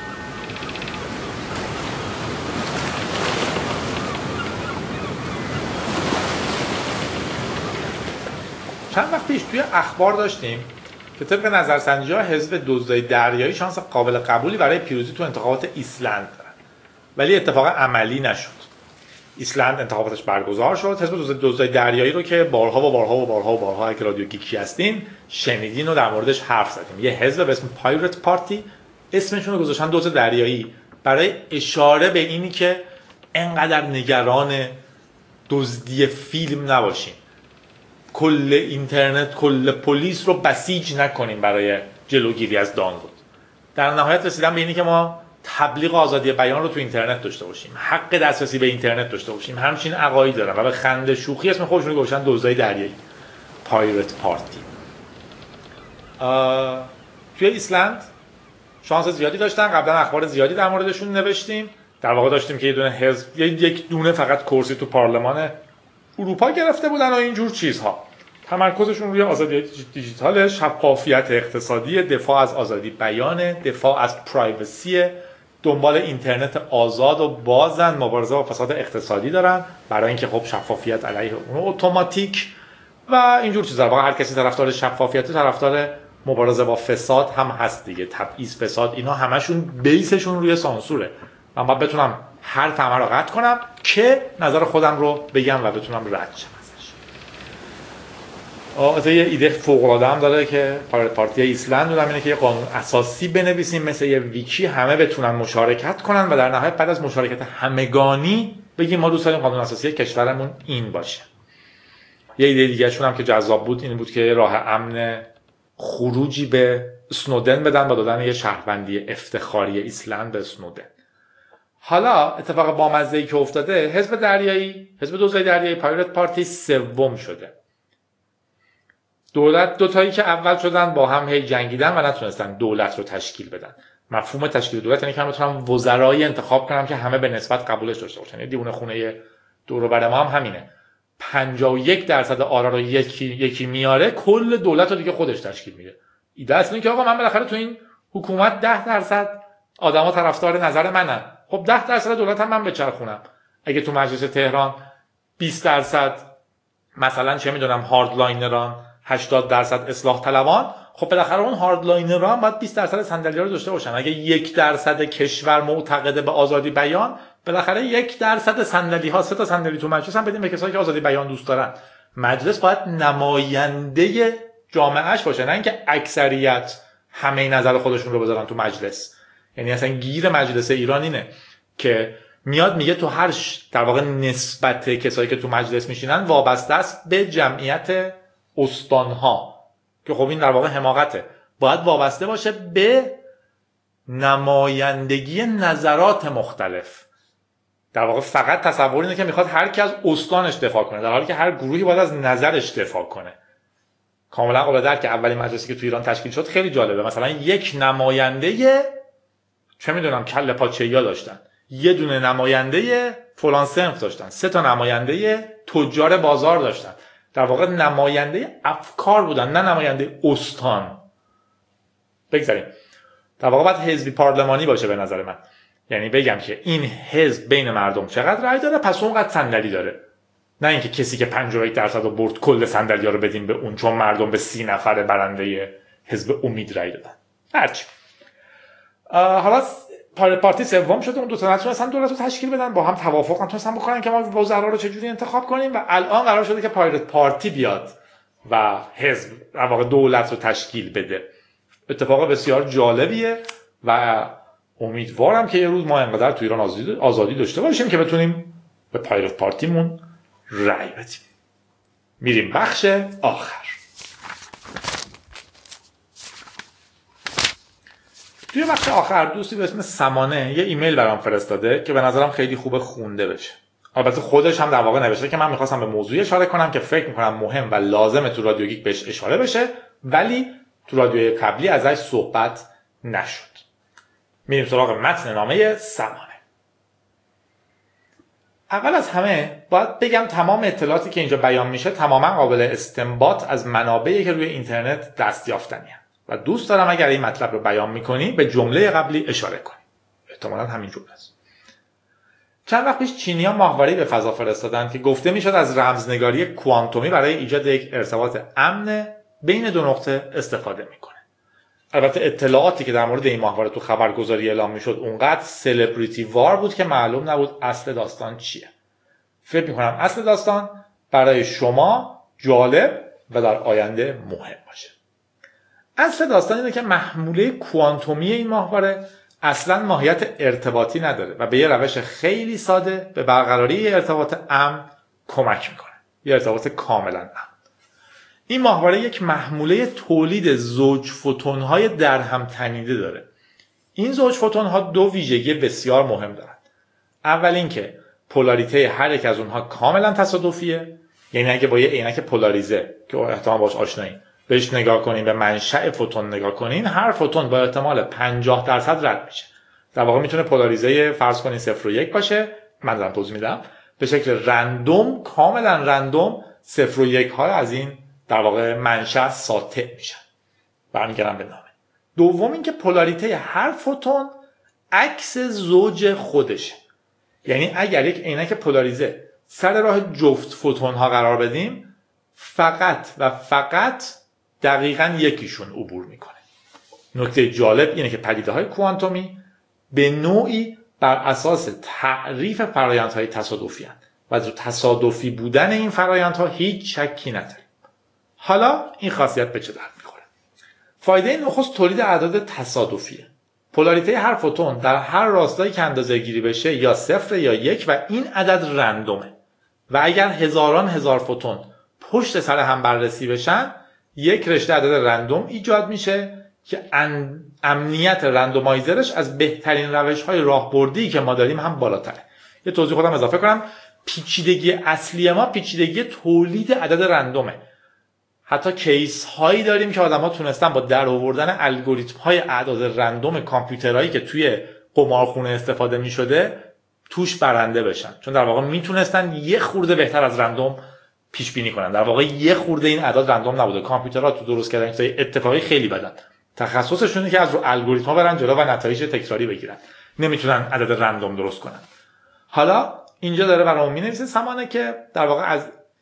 چند وقت پیش توی اخبار داشتیم که طبق نظرسنجی‌ها حزب دزدای دریایی شانس قابل قبولی برای پیروزی تو انتخابات ایسلند دارن، ولی اتفاق عملی نشد. ایسلند انتخاباتش برگزار شد. حزب دزدای دریایی رو که بارها اگه رادیو گیکی هستین شنیدین و در موردش حرف زدیم. یه حزب به اسم پایرت پارتی، اسمشون رو گذاشتن دزد دریایی برای اشاره به اینی که انقدر نگران دزدی فیلم نباشیم، کل اینترنت، کل پلیس رو بسیج نکنیم برای جلوگیری از دانلود. در نهایت رسیدن به اینی که ما تبلیغ آزادی بیان رو تو اینترنت داشته باشیم، حق دسترسی به اینترنت داشته باشیم. همچین عقاید دارن و به خنده شوخی اسم خودشون رو گذاشتن دزدای دریایی، پایرت پارتی. توی ایسلند شانس زیادی داشتن. قبلا اخبار زیادی در موردشون نوشتیم. در واقع داشتیم که یه دونه حزب، یک دونه فقط کرسی تو پارلمان اروپا گرفته بودن و اینجور چیزها. تمرکزشون روی آزادی دیجیتال، شفافیت اقتصادی، دفاع از آزادی بیان، دفاع از پرایوسی، دنبال اینترنت آزاد و بازن، مبارزه با فساد اقتصادی دارن برای اینکه خب شفافیت علیه اون اتوماتیک و اینجور چیزا. واقعا هر کسی طرفدار شفافیت، طرفدار مبارزه با فساد هم هست دیگه. تبعیض، فساد، اینا همشون بیسشون روی سانسوره. من باید بتونم هر همه رو قطع کنم که نظر خودم رو بگم و بتونم رد شم ازش. یه ایده فوق‌العاده هم داره که پارتی ایسلند دارم اینه که یه قانون اساسی بنویسیم مثل یه ویکی، همه بتونن مشارکت کنن و در نهایت بعد از مشارکت همگانی بگیم ما دوست داریم قانون اساسی کشورمون این باشه. یه ایده دیگه شون هم که جذاب بود این بود که راه امن خروجی به اسنودن بدن با دادن یه شهروندی افتخاری ایسلند به اسنودن. حالا اتفاق بامزه‌ای که افتاده، حزب دزدای دریایی پایرت پارتی سوم شده. دولت دوتایی که اول شدن با هم هی جنگیدن و نتونستن دولت رو تشکیل بدن. مفهوم تشکیل دولت یعنی که من بتونم وزرایی انتخاب کنم که همه به نسبت قبولش داشته باشن. دیوونه خونه دور و بر ما هم همینه. 51% آرا رو یکی میاره، کل دولت رو دیگه خودش تشکیل میده. ایده اصلا اینه که آقا من بالاخره تو این حکومت 10% آدما طرفدار نظر منن. خب 10% دولت هم من بچرخونم. اگه تو مجلس تهران 20% مثلا چه میدونم هاردلاینران، 80% اصلاح طلبان، خب بالاخره اون هاردلاینران باید 20% صندلی‌ها رو داشته باشن. اگه 1% کشور معتقد به آزادی بیان، بالاخره 1% صندلی‌ها، 3 تا صندلی تو مجلس هم بدیم به کسایی که آزادی بیان دوست دارن. مجلس باید نماینده جامعهش باشه، نه اینکه اکثریت همه نظر خودشون رو بذارن تو مجلس. یعنی اصلا گیر مجلس ایران اینه که میاد میگه تو هر در واقع نسبت کسایی که تو مجلس میشینن وابسته است به جمعیت استانها، که خب این در واقع حماقته. باید وابسته باشه به نمایندگی نظرات مختلف. در واقع فقط تصور اینه که میخواد هر کی از استانش دفاع کنه، در حالی که هر گروهی باید از نظرش دفاع کنه. کاملا قابل درک که اولین مجلسی که تو ایران تشکیل شد خیلی جالبه. مثلا یک نماینده چه میدونم کله پاچه‌یا داشتن، یه دونه نماینده فلان صنف داشتن، 3 تا نماینده تجار بازار داشتن. در واقع نماینده افکار بودن، نه نماینده استان. بگذاریم در واقع باید حزبی پارلمانی باشه به نظر من. یعنی بگم که این حزب بین مردم چقدر رأی داره پس اونقدر صندلی داره، نه اینکه کسی که 51% رو برد کل صندلی‌ها رو بدیم به اون، چون مردم به 30 نفر برنده حزب امید رأی دادن. هرچی. حالا پارتی سوم شده، اون دو تا نتونستن دولت رو تشکیل بدن، با هم توافق نتونستن بکنن که ما وزرا رو چجوری انتخاب کنیم و الان قرار شده که پایرت پارتی بیاد و حزب در واقع دولت رو تشکیل بده. اتفاق بسیار جالبیه و امیدوارم که یه روز ما اینقدر تو ایران آزادی داشته باشیم که بتونیم به پایرت پارتیمون رأی بدیم. میریم بخش آخر. توی بخش آخر دوستی به اسم سمانه یه ایمیل برام فرستاده که به نظرم خیلی خوبه خونده بشه. البته خودش هم در واقع نوشته که من میخواستم به موضوعی اشاره کنم که فکر میکنم مهم و لازمه تو رادیو گیک بهش اشاره بشه، ولی تو رادیوی قبلی ازش صحبت نشد. میریم سراغ متن نامه سمانه. اول از همه باید بگم تمام اطلاعاتی که اینجا بیان میشه تماما قابل استنباط از منابعی که روی اینترنت دستیافتنیه و دوست دارم اگر این مطلب رو بیان میکنی به جمله قبلی اشاره کنی. احتمالاً همین جمله است. چند وقت پیش چینی‌ها ماهواره‌ای به فضا فرستادن که گفته میشد از رمزنگاری کوانتومی برای ایجاد یک ارتباط امن بین دو نقطه استفاده میکنه. البته اطلاعاتی که در مورد این ماهواره تو خبرگزاری اعلام میشد اونقدر سلبریتی وار بود که معلوم نبود اصل داستان چیه. فکر میکنم اصل داستان برای شما جالب و در آینده مهم باشه. اصل داستان اینه که محموله کوانتومی این ماهواره اصلا ماهیت ارتباطی نداره و به یه روش خیلی ساده به برقراری ارتباط امن کمک میکنه. یه ارتباط کاملا امن. این ماهواره یک محموله تولید زوج فوتون‌های در هم تنیده داره. این زوج فوتون‌ها 2 ویژگی بسیار مهم دارند. اول اینکه پولاریته هر یک از اونها کاملا تصادفیه، یعنی اگه با یه عینک پولاریزه که احتمال باش آشنایین بهش نگاه کنین، به منشأ فوتون نگاه کنین، هر فوتون با احتمال 50% رد میشه. در واقع میتونه پولاریزه فرض کنین 0 و 1 باشه. من دارم توضیح میدم. به شکل رندوم، کاملا رندوم 0 و 1 ها از این در واقع منشأ ساطع میشن. برمیگردم به نامه. دوم اینکه پولاریته هر فوتون عکس زوج خودشه. یعنی اگر یک عینک پولاریزه سر راه جفت فوتون ها قرار بدیم، فقط و فقط دقیقاً یکیشون عبور میکنه. نکته جالب اینه که پدیده‌های کوانتومی به نوعی بر اساس تعریف فرآیندهای تصادفی هستند و از تصادفی بودن این فرآیندها هیچ شکی نداریم. حالا این خاصیت به چه درد میخوره؟ فایده نخست تولید اعداد تصادفیه. پولاریته هر فوتون در هر راستایی که اندازه گیری بشه یا 0 یا 1 و این عدد رندومه و اگر هزاران هزار فوتون پشت سر هم بررسی بشن یک رشته عدد رندوم ایجاد میشه که امنیت رندومایزرش از بهترین روش‌های راهبردی که ما داریم هم بالاتره. یه توضیح خودم اضافه کنم، پیچیدگی اصلی ما پیچیدگی تولید عدد رندومه. حتی کیس هایی داریم که آدم‌ها تونستن با در آوردن الگوریتم های اعداد رندوم کامپیوترهایی که توی قمارخونه استفاده می‌شده توش برنده بشن، چون در واقع میتونستن یه خورده بهتر از رندوم پیش بینی کنن. در واقع یه خورده این اعداد رندوم نبوده. کامپیوترها تو درست کردن چیزای اتفاقی خیلی بدن. تخصصشونه که از رو الگوریتم‌ها برن جلو و نتایج تکراری بگیرن. نمیتونن عدد رندوم درست کنن. حالا اینجا داره برام می‌نویسه سمانه که در واقع از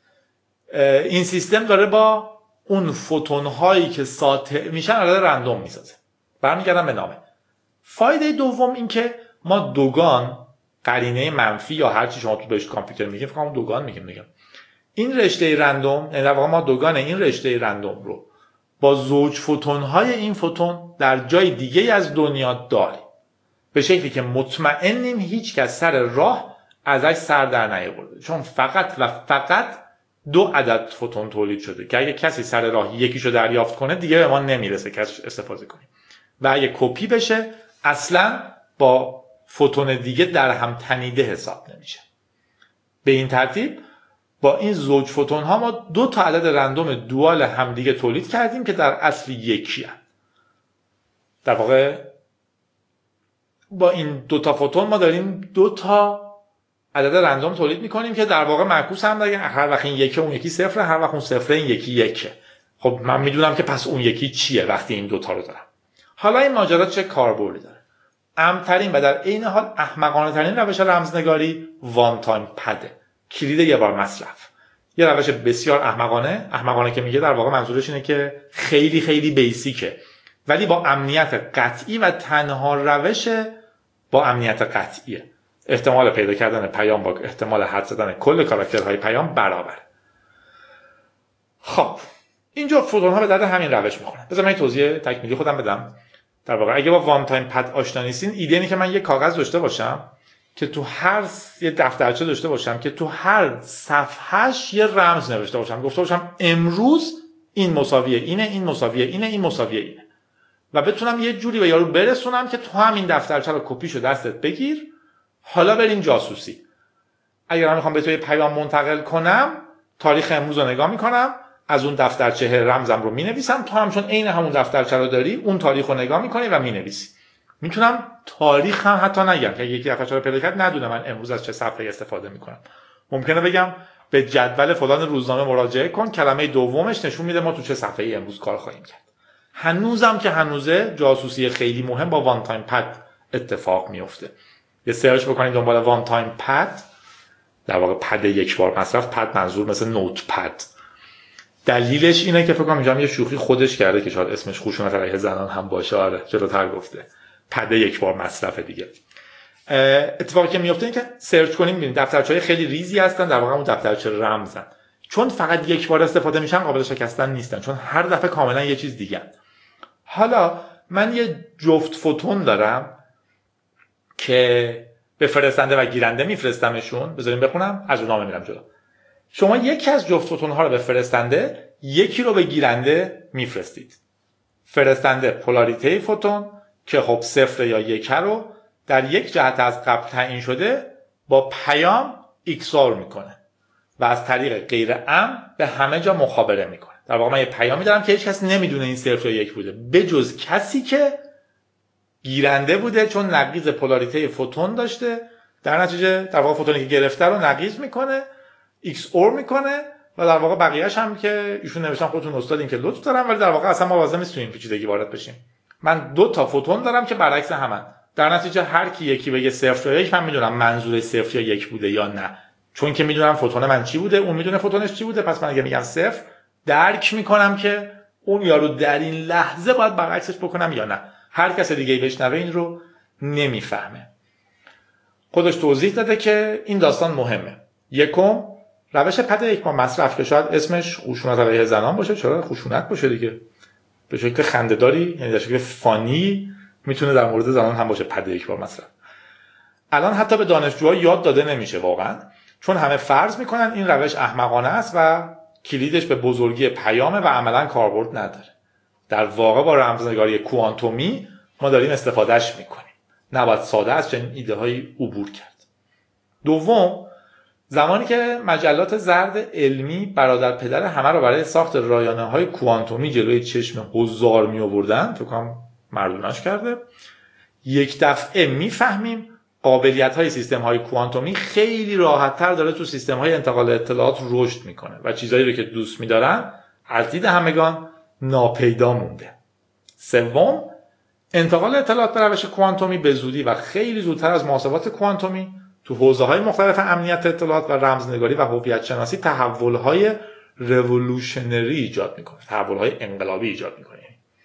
این سیستم داره با اون فوتون هایی که ساطع میشن عدد رندوم میسازه. برمیگردم به نامه. فایده دوم این که ما دوگان قرینه منفی یا هر چی شما تو بهش کامپیوتر میگیم، فکر کنم دوگان میگیم. این رشته رندوم، یعنی در واقع ما دوگان این رشته رندوم رو با زوج فوتون های این فوتون در جای دیگه از دنیا داریم. به شکلی که مطمئنیم هیچ کس سر راه ازش سر در نیاورده، چون فقط و فقط 2 عدد فوتون تولید شده که اگه کسی سر راه یکیشو دریافت کنه دیگه به ما نمیرسه که ازش استفاده کنیم و اگه کپی بشه اصلا با فوتون دیگه در هم تنیده حساب نمیشه. به این ترتیب با این زوج فوتون ها ما 2 تا عدد رندوم دوال همدیگه تولید کردیم که در اصل یکی هست. در واقع با این 2 فوتون ما داریم 2 عدد رندوم تولید میکنیم که در واقع معکوس هم داره. هر وقت این یکه اون یکی صفره، هر وقت اون صفره این یکی یکه. خب من میدونم که پس اون یکی چیه وقتی این 2 رو دارم. حالا این ماجرا چه کاربردی داره؟ امن‌ترین و در عین حال احمقانه ترین روش رمزنگاری وان تایم پده، کلید یه بار مصرف. یه روش بسیار احمقانه که میگه در واقع منظورش اینه که خیلی خیلی بیسیکه ولی با امنیت قطعی و تنها روش با امنیت قطعیه. احتمال پیدا کردن پیام با احتمال حدس زدن کل کاراکترهای پیام برابره. خب اینجا فوتون ها به درد همین روش میخورن. بذار من توضیح تکمیلی خودم بدم. در واقع اگه با وان تایم پد آشنا نیستین، ایده اینه که من یه کاغذ داشته باشم که تو یه دفترچه داشته باشم که تو هر صفحهش یه رمز نوشته باشم، گفته باشم امروز این مساویه اینه، این مساویه اینه، این مساویه اینه، و بتونم یه جوری به یارو برسونم که تو همین دفترچه رو کپیشو دستت بگیر، حالا بریم جاسوسی. اگر من میخوام به تو یه پیام منتقل کنم، تاریخ امروز رو نگاه میکنم، از اون دفترچه رمزم رو مینویسم، تو هم چون عین همون دفترچه رو داری اون تاریخ رو نگاه میکنی و مینویسی. میتونم تاریخ هم حتی نگم که یکی دفترچه رو پیدا کرد ندونه من امروز از چه صفحه استفاده میکنم. ممکنه بگم به جدول فلان روزنامه مراجعه کن، کلمه دومش نشون میده ما تو چه صفحه‌ای امروز کار خواهیم کرد. هنوزم که هنوزه جاسوسی خیلی مهم با وان تایم پد اتفاق میفته. یه سرچ بکنید دنبال وان تایم پد، در واقع پد یک بار مصرف، پد منظور مثل نوت پد. دلیلش اینه که فکر کنم اینجا یه شوخی خودش کرده که شاید اسمش خشونت علیه زنان هم باشه. آره جلوتر گفته پد یک بار مصرف دیگه. اتفاقی که میفته این که سرچ کنیم ببینید دفترچه‌های خیلی ریزی هستن، در واقع اون دفترچه رمزن. چون فقط یک بار استفاده میشن قابل شکستن نیستن، چون هر دفعه کاملا یه چیز دیگه. حالا من یه جفت فوتون دارم که به فرستنده و گیرنده میفرستمشون. بذاریم بخونم از اون نامه میرم جلو. شما یکی از جفت فوتون ها رو به فرستنده، یکی رو به گیرنده میفرستید. فرستنده پولاریته فوتون که خب 0 یا 1 رو در یک جهت از قبل تعیین شده با پیام ایکسار میکنه و از طریق غیر امن به همه جا مخابره میکنه. در واقع من یه پیامی دارم که هیچ کس نمیدونه این 0 یا 1 بوده بجز کسی که گیرنده بوده، چون نقیض پولاریته فوتون داشته. در نتیجه در واقع فوتونی که گرفته رو نقیض میکنه، ایکس اور میکنه و در واقع بقیه‌اش هم که ایشون نوشتن خودتون استادین که لطف دارم، ولی در واقع اصلا ما لازم نیست تو این پیچیدگی وارد بشیم. من 2 فوتون دارم که برعکس همن. در نتیجه هر کی یکی بگه 0 یا 1 من میدونم منظور 0 یا 1 بوده یا نه، چون که میدونم فوتون من چی بوده، اون میدونه فوتونش چی بوده. پس من اگه میگم 0 درک میکنم که اون یارو در این لحظه باید برعکسش بکنم یا نه. هر کس دیگه بشنوه این رو نمیفهمه. خودش توضیح داده که این داستان مهمه. یکم روش پد یک بار مصرف که شاید اسمش خشونت علیه زنان باشه. چرا خشونت باشه دیگه؟ به شکل خنده‌داری، یعنی در شکل فانی میتونه در مورد زنان هم باشه. پد یک بار مصرف الان حتی به دانشجوها یاد داده نمیشه واقعا، چون همه فرض میکنن این روش احمقانه است و کلیدش به بزرگی پیامه و عملا کاربرد نداره. در واقع با رمزنگاری کوانتومی ما داریم استفادهش میکنیم. نباید ساده از چنین ایده هایی عبور کرد. دوم، زمانی که مجلات زرد علمی برادر پدر همه رو برای ساخت رایانه های کوانتومی جلوی چشم حضار می آوردن، فکر کنم مردوناش کرده، یک دفعه میفهمیم قابلیت های سیستم های کوانتومی خیلی راحت تر داره تو سیستم های انتقال اطلاعات رشد میکنه و چیزایی رو که دوست میدارن از دید همگان ناپیدا مونده. سوم، انتقال اطلاعات به روش کوانتومی به زودی و خیلی زودتر از محاسبات کوانتومی تو حوزه‌های مختلف امنیت اطلاعات و رمزنگاری و هویت شناسی تحول‌های رولوشنری ایجاد میکنه، تحول‌های انقلابی ایجاد میکنه.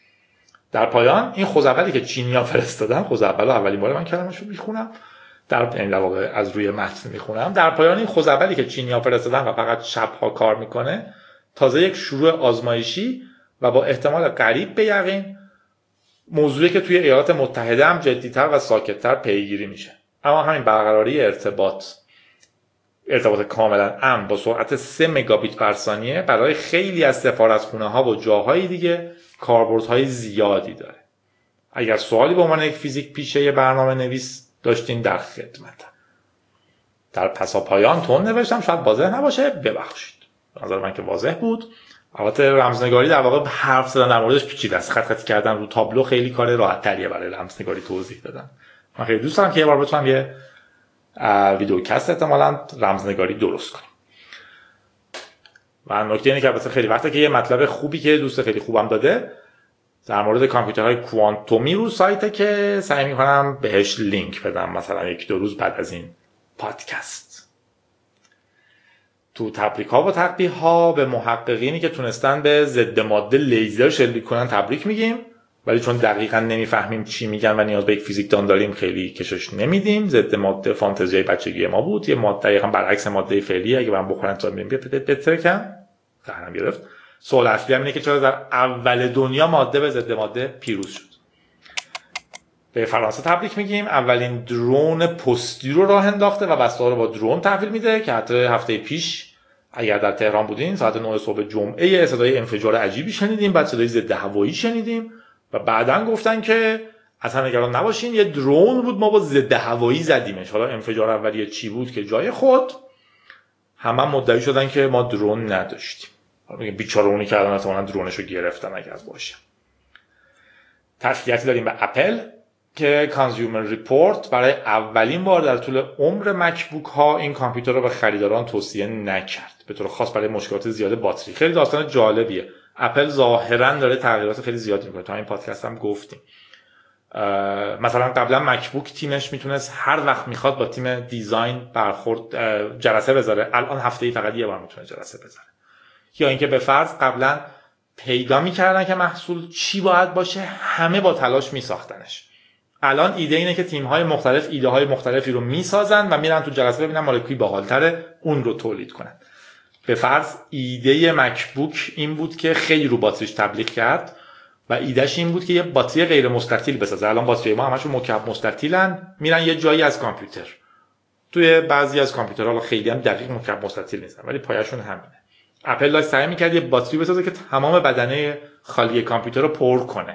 در پایان این خوزعبلی که چینی‌ها فرستادن، خوزعبل اولین بار من کلمه‌شو میخونم، در واقع از روی متن میخونم. در پایان این خوزعبلی که چینی‌ها فرستادن و فقط شب‌ها کار میکنه، تازه یک شروع آزمایشی و با احتمال قریب به یقین موضوعی که توی ایالات متحده هم جدی‌تر و ساکت‌تر پیگیری میشه. اما همین برقراری ارتباط کاملا امن با سرعت 3 مگابیت بر ثانیه برای خیلی از سفارتخونه‌ها و جاهای دیگه کاربردهای زیادی داره. اگر سوالی به عنوان یک فیزیک پیشه برنامه نویس داشتین در خدمتم. در پساپایان تون نوشتم، شاید واضح نباشه، ببخشید. به نظر من که واضح بود. البته رمزنگاری در واقع حرف زدن در موردش پیچیده است. خط کردن رو تابلو خیلی کار راحت تریه برای رمزنگاری توضیح دادن. من خیلی دوست دارم که یه بار بتونم یه ویدیوکست احتمالاً رمزنگاری درست کنم. و نکته اینه که البته خیلی وقته که یه مطلب خوبی که دوست خیلی خوبم داده در مورد کامپیوترهای کوانتومی رو سایته که سعی میکنم بهش لینک بدم مثلا 1-2 روز بعد از این پادکست. تو تبریک ها و تقبیح ها به محققینی که تونستن به ضد ماده لیزر شلیک کنن تبریک میگیم، ولی چون دقیقاً نمیفهمیم چی میگن و نیاز به یک فیزیکدان داریم خیلی کشش نمیدیم. ضد ماده فانتزیای بچگی ما بود، یه ماده دقیقاً برعکس ماده فعلی، اگه برام بخورن تا میبینیم بترکن قهرم گرفت. سوال اصلی هم اینه که چرا در اول دنیا ماده به ضد ماده پیروز شد. به فرانسه تبریک میگیم، اولین درون پستی رو راه انداخته و بسته ها رو با درون تحویل میده که حتی هفته پیش اگر در تهران بودین ساعت 9 صبح جمعه صدای انفجار عجیبی شنیدیم، بعد صدای ضد هوایی شنیدیم و بعدن گفتن که اصلا نگران نباشین یه درون بود ما با ضد هوایی زدیمش. حالا انفجار اولیه چی بود که جای خود، همه مدعی شدن که ما درون نداشتیم. میگم بیچاره اونی که الان اصلا درونشو گرفتن اگر باشه. تسلیتی داریم به اپل که کانزیومر ریپورت برای اولین بار در طول عمر مکبوک ها این کامپیوتر رو به خریداران توصیه نکرد، به طور خاص برای مشکلات زیاد باتری. خیلی داستان جالبیه. اپل ظاهرا داره تغییرات خیلی زیادی میکنه، تا این پادکست هم گفتیم. مثلا قبلا مکبوک تیمش میتونست هر وقت میخواد با تیم دیزاین برخورد جلسه بذاره، الان هفته‌ای فقط یه بار میتونه جلسه بذاره. یا اینکه به فرض قبلا پیدا میکردن که محصول چی باید باشه، همه با تلاش میساختنش. الان ایده اینه که تیم‌های مختلف ایده های مختلفی رو میسازن و میرن تو جلسه ببینن مالکی باحال‌تره اون رو تولید کنن. به فرض ایده مکبوک این بود که خیلی رو باتریش تبلیغ کرد و ایدهش این بود که یه باتری غیر مستطیل بسازه. الان باتری ما همشون مکعب مستطیلن، میرن یه جایی از کامپیوتر. توی بعضی از کامپیوترها خیلی هم دقیق مکعب مستطیل نیستن ولی پایه‌شون همینه. اپل داشت سعی می‌کرد یه باتری بسازه که تمام بدنه خالی کامپیوتر رو پر کنه.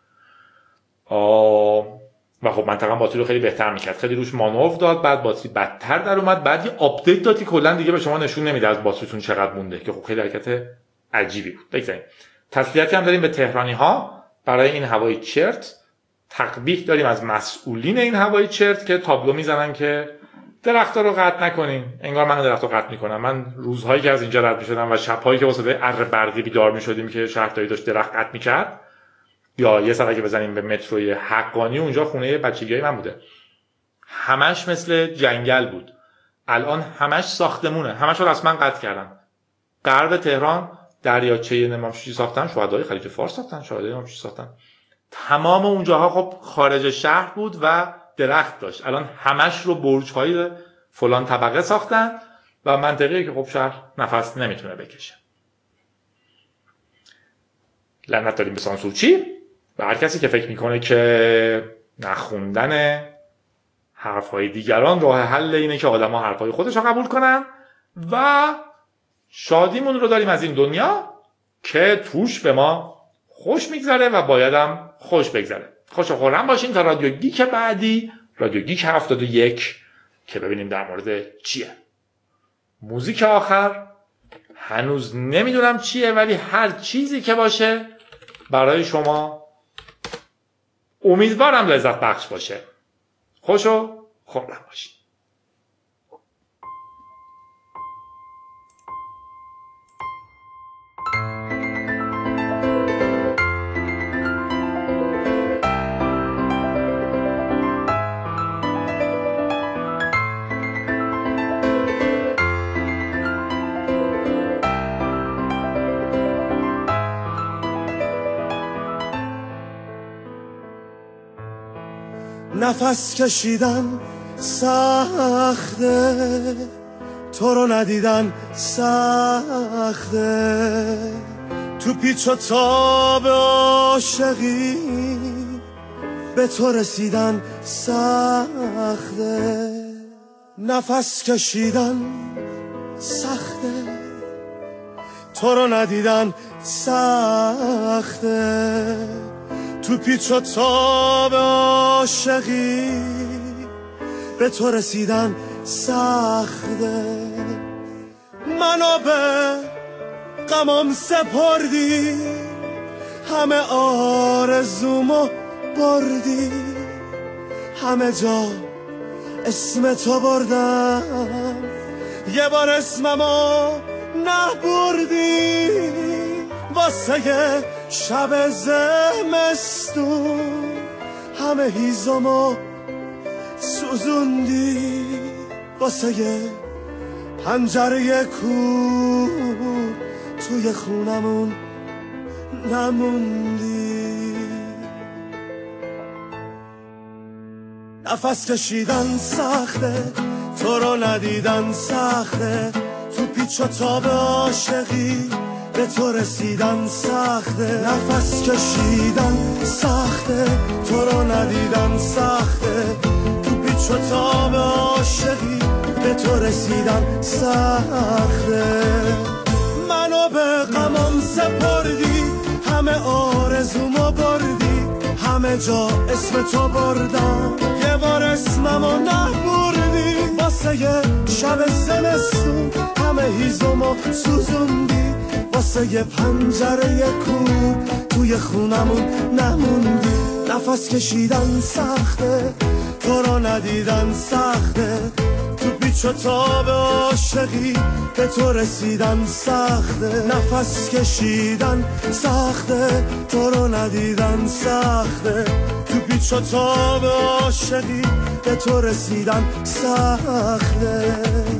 و خب منطقه باتری رو خیلی بهتر می‌کرد. خیلی روش مانور داد، بعد باتری بدتر در اومد، بعد یه آپدیت داد که کلا دیگه به شما نشون نمیده از باتریتون چقدر مونده که خب خیلی حرکت عجیبی بود. بگذاریم. تسلیتی هم داریم به تهرانی‌ها برای این هوای چرت. تقبیح داریم از مسئولین این هوای چرت که تابلو میزنن که درخت‌ها رو قطع نکنین. انگار من درخت‌ها قطع می‌کنم. من روزهایی که از اینجا رد می‌شدم و شب‌هایی که واسه اره برقی بیدار می‌شدیم که شهرداری داشت درخت قطع می‌کرد، یا یه سر اگه بزنیم به متروی حقانی، اونجا خونه بچگیای من بوده، همش مثل جنگل بود. الان همش ساختمونه، همش رو رسما قطع کردن. غرب تهران دریاچه نمامشوشی ساختن، شهدای خلیج فارس ساختن، شهدای نمامشوشی ساختن. تمام اونجاها خب خارج شهر بود و درخت داشت. الان همش رو برج‌های فلان طبقه ساختن و منطقه‌ای که خب شهر نفس نمیتونه بکشه. لعنت داریم به سانسورچی. و هر کسی که فکر میکنه که نخوندن حرفهای دیگران راه حل اینه که آدم ها حرفهای خودش رو قبول کنن و شادیمون رو داریم از این دنیا که توش به ما خوش میگذره و بایدم خوش بگذره. خوش و خورم باشین تا رادیو گیک بعدی، رادیو گیک 71، که ببینیم در مورد چیه. موزیک آخر هنوز نمیدونم چیه، ولی هر چیزی که باشه برای شما امیدوارم لذت بخش باشه. خوش و خورم باشین. نفس کشیدن سخته، تو رو ندیدن سخته، تو پیچ و تاب عاشقی به تو رسیدن سخته. نفس کشیدن سخته، تو رو ندیدن سخته، تو پیچ و تاب عاشقی به تو رسیدن سخته. منو به غمم سپردی، همه آرزومو بردی، همه جا اسم تو بردم، یه بار اسممو نبردی واسه شب زمستون، همه هیزمو سوزوندی واسه پنجره کور، توی خونمون نموندی. نفس کشیدن سخته، تو رو ندیدن سخته، تو پیچ و تاب عاشقی به تو رسیدن سخته. نفس کشیدن سخته، تو رو ندیدن سخته، تو پیچ و تاب عاشقی به تو رسیدن سخته. منو به غمم سپردی، همه آرزومو بردی، همه جا اسم تو بردم، یه بار اسممو نبردی واسه شب زمستون، همه هیزمو سوزوندی واسه پنجره کور، توی خونمون نموندی. نفس کشیدن سخته، تو رو ندیدن سخته، تو پیچ و تاب عاشقی به تو رسیدن سخته. نفس کشیدن سخته، تو رو ندیدن سخته، تو پیچ و تاب عاشقی به تو رسیدن سخته.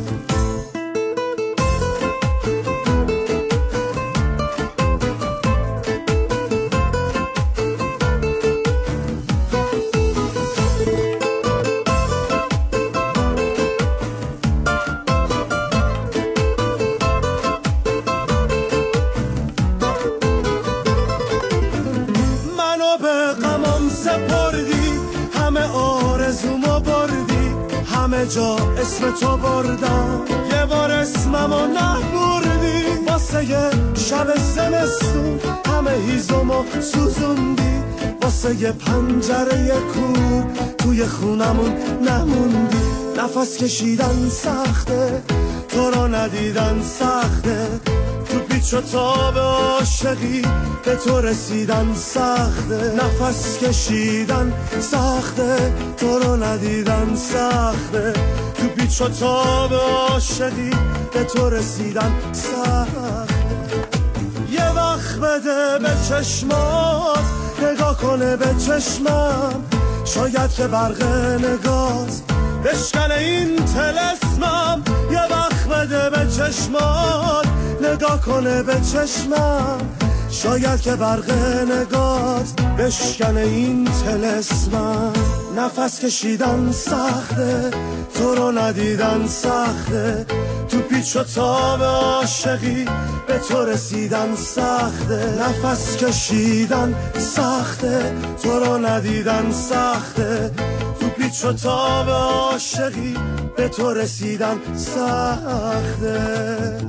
همه جا اسم تو بردم، یه بار اسممو نبردی واسه شب زمستون، همه هیزمو سوزوندی واسه پنجره کور، توی خونمون نموندی. نفس کشیدن سخته، تو رو ندیدن سخته، تو پیچ و تاب عاشقی به تو رسیدن سخته. نفس کشیدن سخته، تو رو ندیدن سخته، تو پیچ و تاب عاشقی به تو رسیدن سخته. یه وقت بده به چشمات، نگاه کنه به چشمم، شاید که برق نگاز بشکنه این طلسمم. یه وقت بده به چشمات، نگاه کنه به چشمم، شاید که برق نگات بشکنه این طلسمم. نفس کشیدن سخته، تو رو ندیدن سخته، تو پیچ و تاب عاشقی به تو رسیدن سخته. نفس کشیدن سخته، تو رو ندیدن سخته، تو پیچ و تاب عاشقی به تو رسیدن سخته.